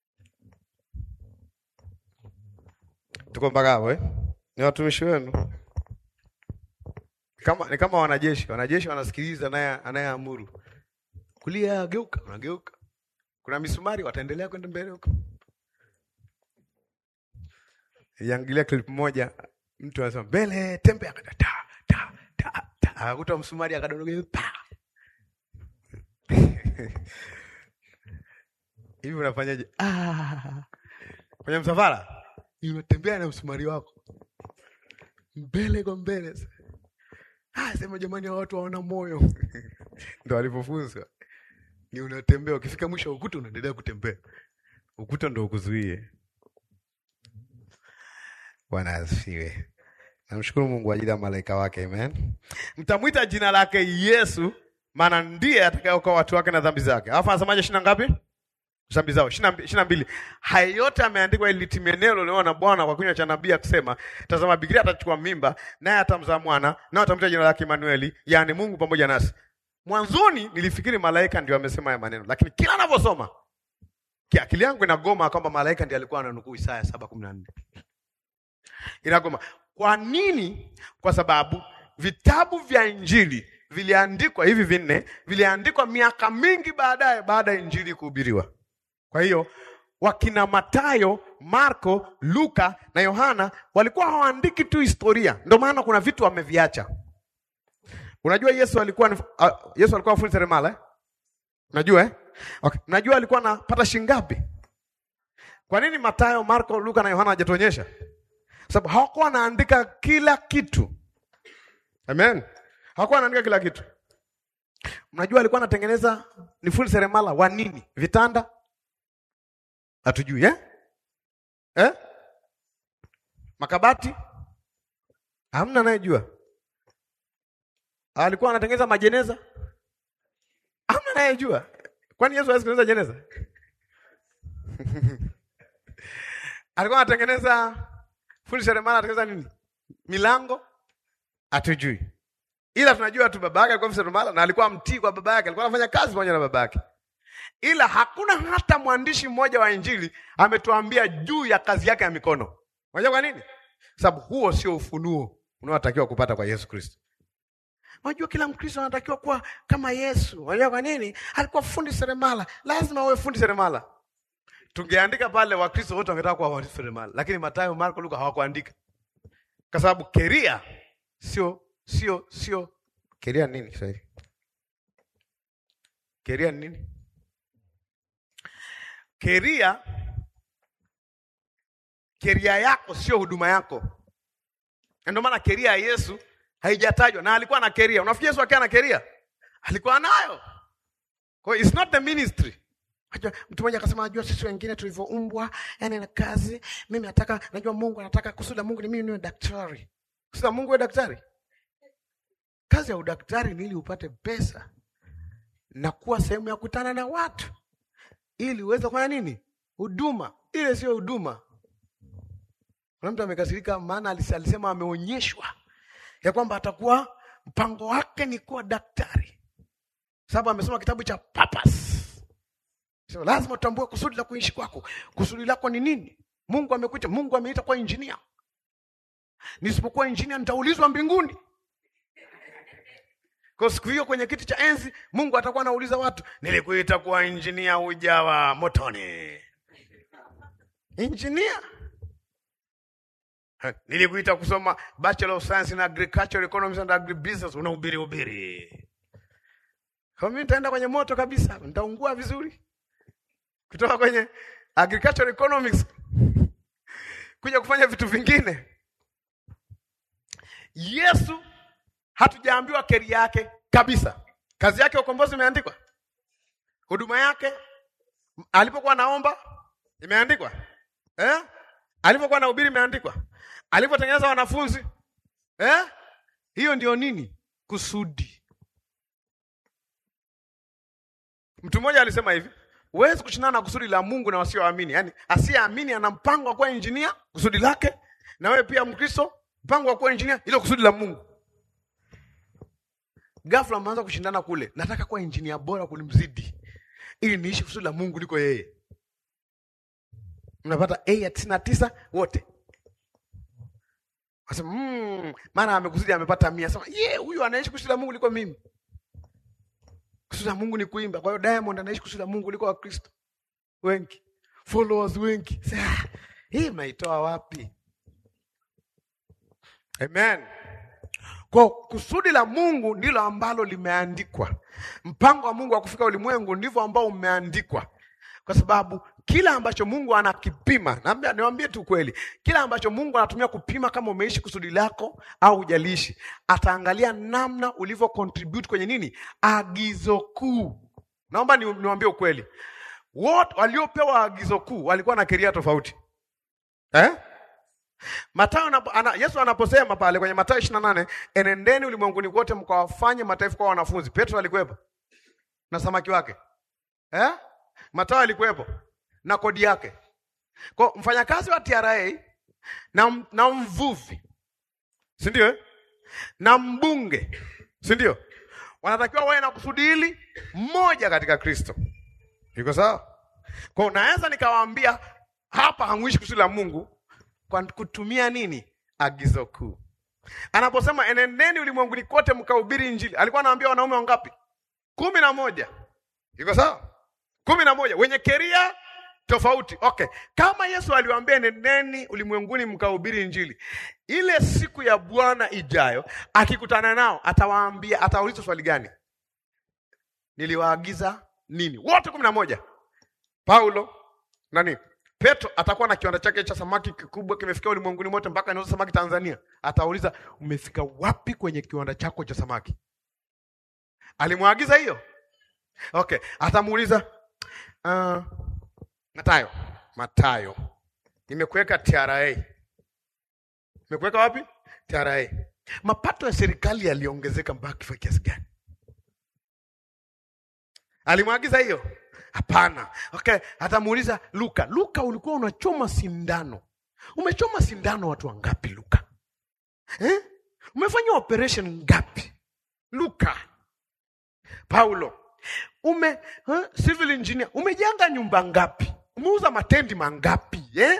Tuko mpaka hapo eh? Ni watumishi wenu. Kama ni kama wanajeshi, wanajeshi wanasikiliza naye anayeamuru. Kulia geuka, unageuka. Kuna misumari wataendelea kwenda mbele huko. Yangilia clip moja, mtu anasema mbele, tembea ta ta ta ta. Akakuta msumari akadondoka pa. Hivi unafanyaje? Ah. Kwenye msafara, unatembea na msumari wako. Mbele kwa mbele. Ah, sema jamani watu waona moyo. Ndio alipofunzwa. Ni unatembea ukifika mwisho ukuta unaendelea kutembea. Ukuta ndio ukuzuie. Bwana asifiwe. Namshukuru Mungu kwa ajili ya malaika wake, amen. Mtamuita jina lake Yesu, maana ndiye atakayeokoa watu wake na dhambi zake. Alafu anasemaje ishirini ngapi? Dhambi zao ishirini na mbili. Hayo yote ameandikwa ili litimie neno leo na Bwana kwa kinywa cha nabii akisema, tazama bikira atachukua mimba, naye atamzaa mwana, na atamwita jina lake Emanueli, yaani Mungu pamoja nasi. Mwanzoni nilifikiri malaika ndio amesema haya maneno, lakini kila ninaposoma akili yangu inagoma kwamba malaika ndiye alikuwa ananukuu Isaya saba kumi na nne. Inagoma. Kwa nini? Kwa sababu vitabu vya Injili viliandikwa hivi vinne, viliandikwa miaka mingi baadaye baada ya Injili kuhubiriwa. Kwa hiyo wakina Mathayo, Marko, Luka na Yohana walikuwa hawaandiki tu historia. Ndio maana kuna vitu wameviacha. Unajua Yesu alikuwa uh, Yesu alikuwa fundi seremala eh? Unajua eh? Okay. Unajua alikuwa anapata shilingi ngapi? Kwa nini Mathayo, Marko, Luka na Yohana hajatuonyesha? Sababu hawakuwa wanaandika kila kitu. Amen. Hawakuwa wanaandika kila kitu. Unajua alikuwa anatengeneza ni fundi seremala wa nini? Vitanda? Hatujui eh? Eh? Makabati? Hamna anayejua. Alikuwa anatengeneza majeneza? Hamna anayejua. Kwani Yesu hawezi kutengeneza jeneza? Alikuwa anatengeneza fundi seremala, anatengeneza nini? Milango? Hatujui. Ila tunajua tu baba yake alikuwa fundi seremala na alikuwa mtii kwa baba yake, alikuwa anafanya kazi pamoja na baba yake. Ila hakuna hata mwandishi mmoja wa Injili ametuambia juu ya kazi yake ya mikono. Unajua kwa nini? Sababu huo sio ufunuo unaotakiwa kupata kwa Yesu Kristo. Unajua kila Mkristo anatakiwa kuwa kama Yesu. Unajua kwa nini? Alikuwa fundi seremala. Lazima uwe fundi seremala. Tungeandika pale Wakristo wote wangetaka kuwa fundi seremala, lakini Mathayo, Marko, Luka hawakuandika. Kwa sababu keria sio sio sio keria nini sasa hivi? Keria nini? Keria keria yako sio huduma yako. Ndio maana keria ya Yesu haijatajwa, na alikuwa na keria. Unafikiri Yesu akiwa na keria? Alikuwa nayo. Kwa hiyo it's not the ministry. Mtu mmoja akasema najua sisi wengine tulivyoumbwa, yani na kazi, mimi nataka najua Mungu anataka kusudi Mungu ni mimi niwe daktari. Kusudi Mungu ni daktari. Kazi ya udaktari ni ili upate pesa na kuwa sehemu ya kukutana na watu ili uweze kufanya nini? Huduma. Ile sio huduma. Kuna mtu amekasirika maana alisema ameonyeshwa ya kwamba atakuwa mpango wake ni kuwa daktari. Sababu amesoma kitabu cha Purpose. Sio lazima utambue kusudi la kuishi kwako. Kusudi lako ni nini? Mungu amekuita, Mungu ameita kwa engineer. Nisipokuwa engineer nitaulizwa mbinguni. Kwa siku hiyo kwenye kiti cha enzi Mungu atakuwa anauliza watu, nilikuita kuwa engineer hujawa motoni. Engineer? Nilikuita kusoma Bachelor of Science in Agricultural Economics and Agribusiness, unahubiri hubiri. Kwa mimi nitaenda kwenye moto kabisa, nitaungua vizuri. Kutoka kwenye Agricultural Economics kuja kufanya vitu vingine. Yesu hatujaambiwa keri yake kabisa. Kazi yake ukombozi imeandikwa. Huduma yake alipokuwa naomba imeandikwa. Eh? Alipokuwa anahubiri imeandikwa. Alipotengeneza wanafunzi, eh? Hiyo ndio nini? Kusudi. Mtu mmoja alisema hivi, huwezi kushindana na kusudi la Mungu na wasioamini. Yaani asiyeamini ana mpango wa kuwa engineer, kusudi lake, na wewe pia Mkristo, mpango wa kuwa engineer, ile kusudi la Mungu. Ghafla mnaanza kushindana kule. Nataka kuwa engineer bora kulimzidi ili niishi kusudi la Mungu liko yeye. Mnapata A ya tisini na tisa wote. Asema mmm, maana amekusudi amepata mia. Sema, "Yeah, huyu anaishi kusudi la Mungu liko mimi." Kusudi la Mungu ni kuimba. Kwa hiyo Diamond anaishi kusudi la Mungu liko Wakristo wengi. Followers wengi. Sasa hii mnaitoa wapi? Amen. Kwa kusudi la Mungu ndilo ambalo limeandikwa. Mpango wa Mungu wa kufika ulimwengu ndivyo ambao umeandikwa. Kwa sababu kila ambacho Mungu anakipima, naambia niwaambie tu kweli, kila ambacho Mungu anatumia kupima kama umeishi kusudi lako au hujaliishi, ataangalia namna ulivyo contribute kwenye nini? Agizo kuu. Naomba ni, niwaambie ukweli. Wote waliopewa agizo kuu walikuwa na keria tofauti. Eh? Mathayo ana, Yesu anaposema pale kwenye Mathayo ishirini na nane, enendeni ulimwenguni kote mkawafanye mataifa kwa wanafunzi. Petro alikuwepo na samaki wake. Eh? Mathayo alikuwepo na kodi yake. Kwa mfanyakazi wa T R A na na mvuvi, si ndio eh? Na mbunge, si ndio? Wanatakiwa wawe na kusudi hili mmoja katika Kristo. Iko sawa? Kwa naweza nikawaambia hapa hamuishi kusudi la Mungu kwa kutumia nini? Agizo kuu. Anaposema enendeni ulimwenguni kote mkahubiri Injili, alikuwa anawaambia wanaume wangapi? kumi na moja. Iko sawa? Kumi na moja wenye keria tofauti. Okay. Kama Yesu aliwaambia enendeni ulimwenguni mkahubiri Injili, ile siku ya Bwana ijayo akikutana nao atawaambia, atauliza swali gani? Niliwaagiza nini? Wote kumi na moja. Paulo nani? Petro atakuwa na kiwanda chake cha samaki kikubwa kimefikia ulimwenguni mote mpaka anauza samaki Tanzania. Atauliza, umefika wapi kwenye kiwanda chako cha samaki? Alimwagiza hiyo? Okay, atamuuliza uh, Mathayo, Mathayo, nimekuweka T R A. Nimekuweka wapi? T R A. Mapato ya serikali yaliongezeka mpaka kifaa kiasi gani? Alimwagiza hiyo? Hapana. Okay, atamuuliza Luka, Luka ulikuwa unachoma sindano. Umechoma sindano watu wangapi Luka? Eh? Umefanya operation ngapi Luka? Paulo, ume huh? Civil engineer, umejenga nyumba ngapi? Umeuza matendi mangapi? Eh?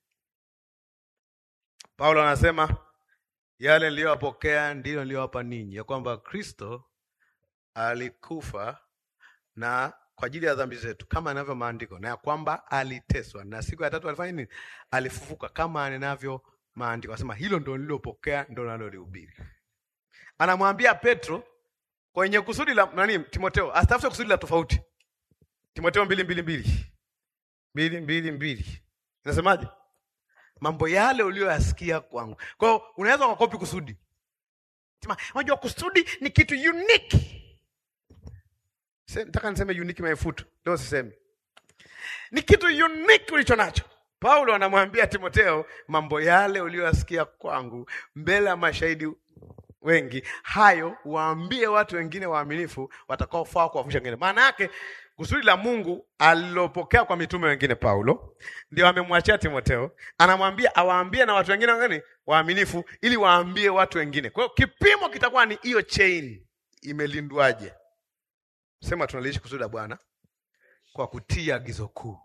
Paulo anasema yale niliyopokea ndio niliyowapa ninyi, ya kwamba Kristo alikufa na kwa ajili ya dhambi zetu kama yanavyo maandiko, na ya kwamba aliteswa na siku ya tatu alifanya nini? Alifufuka kama yanavyo maandiko. Anasema hilo ndio nililopokea, ndio nalolihubiri. Anamwambia Petro kwenye kusudi la nani? Timotheo, asitafute kusudi la tofauti. Timotheo mbili mbili mbili. mbili mbili mbili. Inasemaje? Mambo yale uliyoyasikia kwangu. Kwa hiyo unaweza kukopi kusudi. Sema, unajua kusudi ni kitu unique. Nataka niseme unique maifutu. Leo sisemi. Ni kitu unique ulicho nacho. Paulo anamwambia Timotheo, mambo yale uliyoyasikia kwangu mbele ya mashahidi wengi, hayo waambie watu wengine waaminifu watakaofaa kuwafundisha wengine. Maana yake kusudi la Mungu alilopokea kwa mitume wengine Paulo ndio amemwachia Timotheo, anamwambia awaambie na watu wengine wengine waaminifu ili waambie watu wengine. Kwa hiyo kipimo kitakuwa ni hiyo chain imelindwaje. Sema tunaliishi kusudi la Bwana kwa kutia agizo kuu.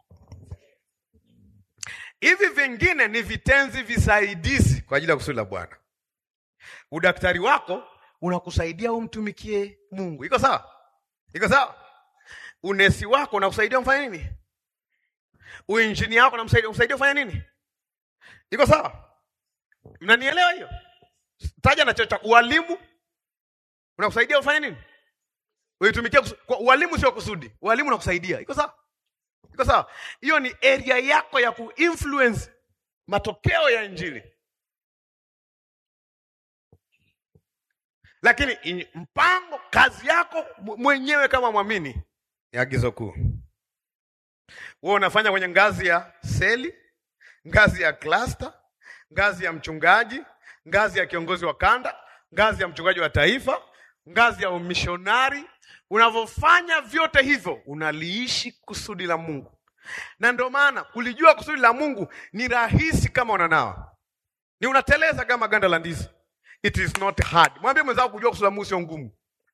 Hivi vingine ni vitenzi visaidizi kwa ajili ya kusudi la Bwana. Udaktari wako unakusaidia umtumikie Mungu. Iko sawa? Iko sawa? Unesi wako unakusaidia umfanye nini? Uinjinia wako unamsaidia umsaidia ufanye nini? Iko sawa? Mnanielewa hiyo? Taja na chochote. Ualimu unakusaidia ufanye nini? Uitumikie kwa ualimu, sio kusudi. Ualimu unakusaidia. Iko sawa? Iko sawa? Hiyo ni area yako ya kuinfluence matokeo ya Injili. Lakini mpango, kazi yako mwenyewe kama mwamini ni agizo kuu. Wewe unafanya kwenye ngazi ya seli, ngazi ya cluster, ngazi ya mchungaji, ngazi ya kiongozi wa kanda, ngazi ya mchungaji wa taifa, ngazi ya umishonari. Unavyofanya vyote hivyo, unaliishi kusudi la Mungu. Na ndio maana kulijua kusudi la Mungu ni rahisi kama unanawa. Ni unateleza kama ganda la ndizi. It is not hard. Mwambie mwenzako kujua kusudi la Mungu sio ngumu.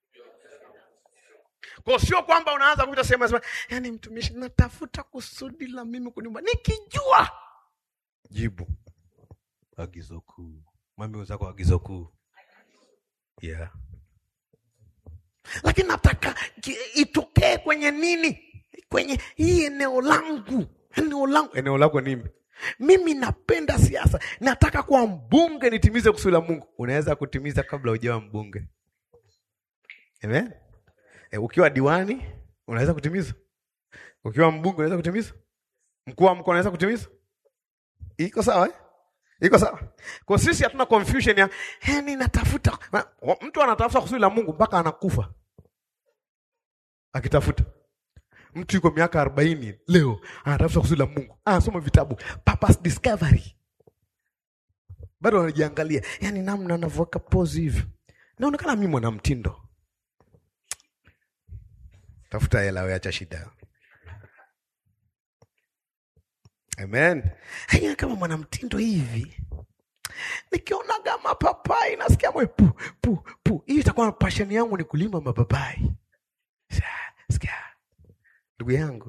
Kwa sio kwamba unaanza kuita sema sema, yani mtumishi natafuta kusudi la mimi kuniumba. Nikijua. Jibu. Agizo kuu. Mwambie mwenzako agizo kuu. Yeah. Lakini nataka itokee kwenye nini? Kwenye hii eneo langu. Eneo langu. Eneo lako nini? Mimi napenda siasa. Nataka kuwa mbunge nitimize kusudi la Mungu. Unaweza kutimiza kabla hujawa mbunge. Amen. E, ukiwa diwani unaweza kutimiza. Ukiwa mbunge unaweza kutimiza. Mkuu wa mkoa unaweza kutimiza. Iko sawa eh? Iko sawa. Kwa sisi hatuna confusion ya yani natafuta. Mtu anatafuta kusudi la Mungu mpaka anakufa. Akitafuta. Mtu yuko miaka arobaini leo anatafuta kusudi la Mungu. Anasoma vitabu Purpose Discovery. Bado anajiangalia, yani namna anavyoka pose hivi. Naonekana mimi mwana mtindo. Tafuta hela wewe, acha shida. Amen. Haya kama mwana mtindo hivi. Nikiona kama papai nasikia moyo pu pu pu. Hii itakuwa passion yangu ni kulima mapapai. Sikia. Ndugu yangu,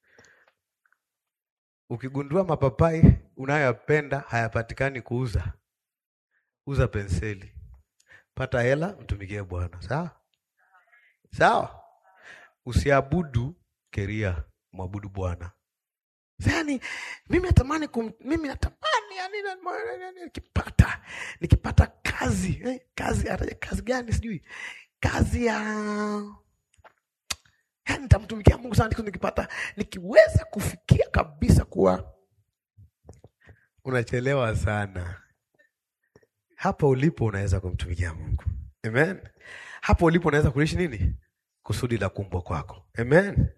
ukigundua mapapai unayopenda hayapatikani kuuza, uza penseli. Pata hela, mtumikie Bwana. Sawa? Sawa? Usiabudu keria, mwabudu Bwana. Yaani mimi natamani kum, mimi natamani yani nikipata nikipata kazi, eh, kazi hata kazi gani sijui. Kazi ya yani nitamtumikia Mungu sana nikipata nikiweza kufikia kabisa kuwa. Unachelewa sana. Hapa ulipo unaweza kumtumikia Mungu. Amen. Hapo ulipo unaweza kuishi nini? Kusudi la kuumbwa kwako. Amen.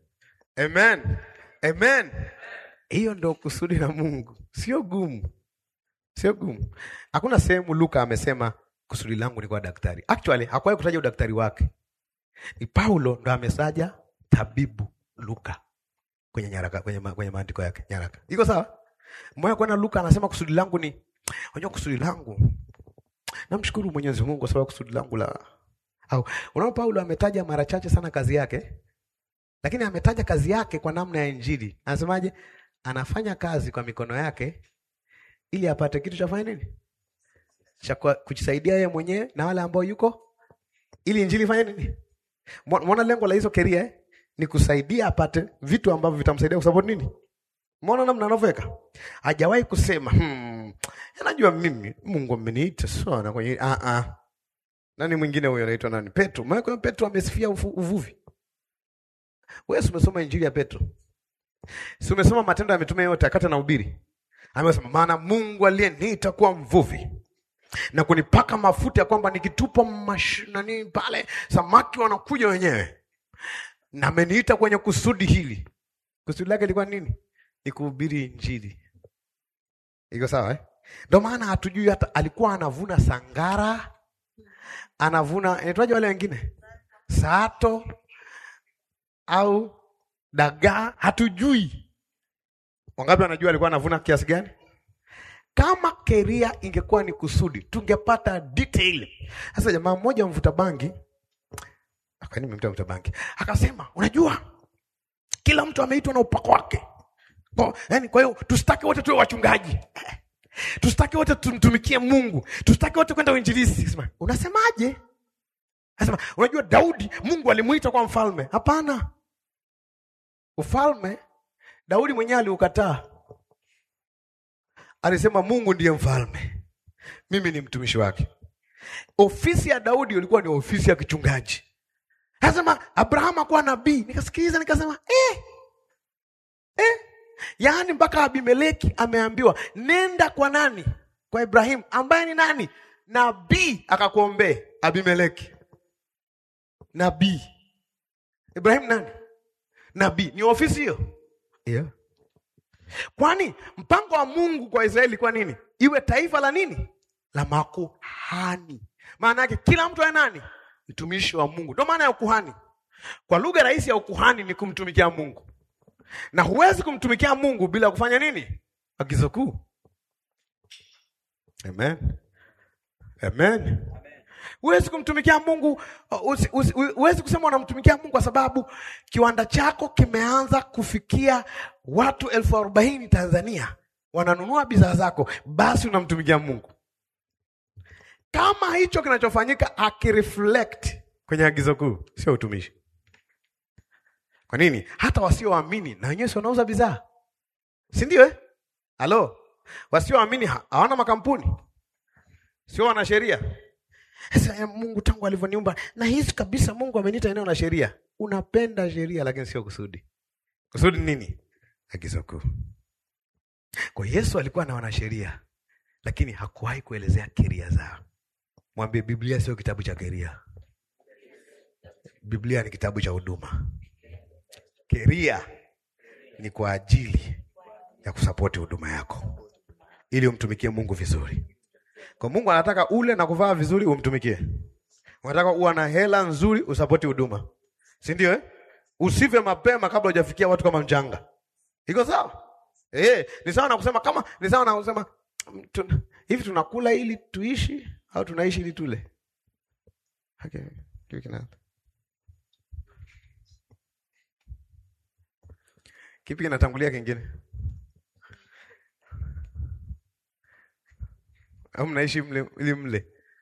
Amen. Amen. Hiyo ndio kusudi la Mungu. Sio gumu. Sio gumu. Hakuna sehemu Luka amesema kusudi langu ni kuwa daktari. Actually, hakuwahi kutaja udaktari wake. Ni Paulo ndo amesaja tabibu Luka kwenye nyaraka, kwenye ma, kwenye maandiko yake, nyaraka. Iko sawa? Mmoja kwa na Luka anasema kusudi langu ni, unajua kusudi langu. Namshukuru Mwenyezi Mungu kwa sababu kusudi langu la au unaona Paulo ametaja mara chache sana kazi yake. Lakini ametaja kazi yake kwa namna ya Injili. Anasemaje? Anafanya kazi kwa mikono yake ili apate kitu cha kufanya nini? Cha kujisaidia yeye mwenyewe na wale ambao yuko ili Injili ifanye nini? Muona lengo la hizo keria eh? Ni kusaidia apate vitu ambavyo vitamsaidia kusupport nini? Muona namna anavyoweka. Hajawahi kusema, hmm, najua mimi Mungu ameniita sana kwenye a a. Nani mwingine huyo anaitwa nani? Petro. Maana Petro amesifia uvuvi. Wewe umesoma Injili ya Petro? Si umesoma Matendo ya Mitume yote akata na ubiri? Amesema maana Mungu aliyeniita kuwa mvuvi na kunipaka mafuta ya kwamba nikitupa mashinani pale samaki wanakuja wenyewe. Na ameniita kwenye kusudi hili. Kusudi lake lilikuwa nini? Ni kuhubiri Injili. Iko sawa eh? Ndio maana hatujui hata alikuwa anavuna sangara, anavuna inaitwaje wale wengine? Sato au dagaa, hatujui. Wangapi wanajua alikuwa anavuna kiasi gani? Kama keria ingekuwa ni kusudi, tungepata detail. Sasa jamaa mmoja mvuta bangi, akani mvuta mvuta bangi, akasema, "Unajua kila mtu ameitwa na upako wake." Kwa yani kwa hiyo tusitaki wote tuwe wachungaji. Tusitaki wote tumtumikie Mungu. Tusitaki wote kwenda uinjilisti. Sema, "Unasemaje?" Anasema, "Unajua Daudi Mungu alimuita kwa mfalme." Hapana. Ufalme Daudi mwenyewe aliukataa. Alisema Mungu ndiye mfalme. Mimi ni mtumishi wake. Ofisi ya Daudi ilikuwa ni ofisi ya kichungaji. Anasema Abraham akuwa nabii. Nikasikiliza nikasema, "Eh. Eh. Yaani mpaka Abimeleki ameambiwa, "Nenda kwa nani? Kwa Ibrahim ambaye ni nani? Nabii akakuombea." Abimeleki. Nabii. Ibrahim nani? Nabii. Ni ofisi hiyo. Yeah. Kwani mpango wa Mungu kwa Israeli kwa nini? Iwe taifa la nini? La makuhani. Maana yake kila mtu awe nani? Mtumishi wa Mungu. Ndio maana ya ukuhani. Kwa lugha rahisi ya ukuhani ni kumtumikia Mungu. Na huwezi kumtumikia Mungu bila kufanya nini? Agizo kuu. Amen. Amen. Huwezi kumtumikia Mungu, huwezi kusema unamtumikia Mungu kwa sababu kiwanda chako kimeanza kufikia watu elfu arobaini Tanzania. Wananunua bidhaa zako, basi unamtumikia Mungu. Kama hicho kinachofanyika akireflect kwenye agizo kuu, sio utumishi. Kwa nini? Hata wasioamini na wenyewe wanauza bidhaa. Si ndio eh? Halo. Wasioamini hawana makampuni. Sio wana sheria. Sasa Mungu tangu alivyoniumba na hisi kabisa Mungu ameniita eneo la sheria. Unapenda sheria lakini sio kusudi. Kusudi nini? Agizo kuu. Kwa Yesu alikuwa na wana sheria lakini hakuwahi kuelezea sheria zao. Mwambie Biblia sio kitabu cha sheria. Biblia ni kitabu cha huduma. Sheria ni kwa ajili ya kusapoti huduma yako ili umtumikie Mungu vizuri. Kwa Mungu anataka ule na kuvaa vizuri umtumikie. Anataka uwe na hela nzuri usapoti huduma. Si ndio eh? Usife mapema kabla hujafikia watu kama mjanga. Iko sawa? Eh, ni sawa na kusema kama ni sawa na kusema tuna, hivi tunakula ili tuishi au tunaishi ili tule? Okay, kitu kina. Kipi kinatangulia kingine? Au mnaishi mle ili mle?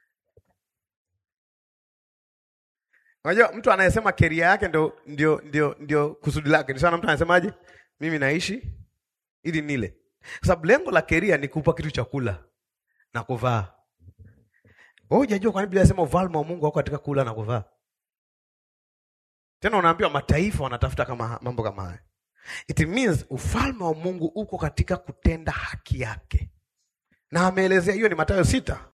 Unajua mtu anayesema keria yake ndio ndio ndio ndio kusudi lake. Ni sawa mtu anasemaje? Mimi naishi ili nile. Kwa sababu lengo la keria ni kupa kitu cha kula na kuvaa. Wewe hujajua kwa nini Biblia inasema ufalme wa Mungu wako katika kula na kuvaa? Tena unaambiwa mataifa wanatafuta kama mambo kama haya. It means ufalme wa Mungu uko katika kutenda haki yake. Na ameelezea hiyo ni Mathayo sita.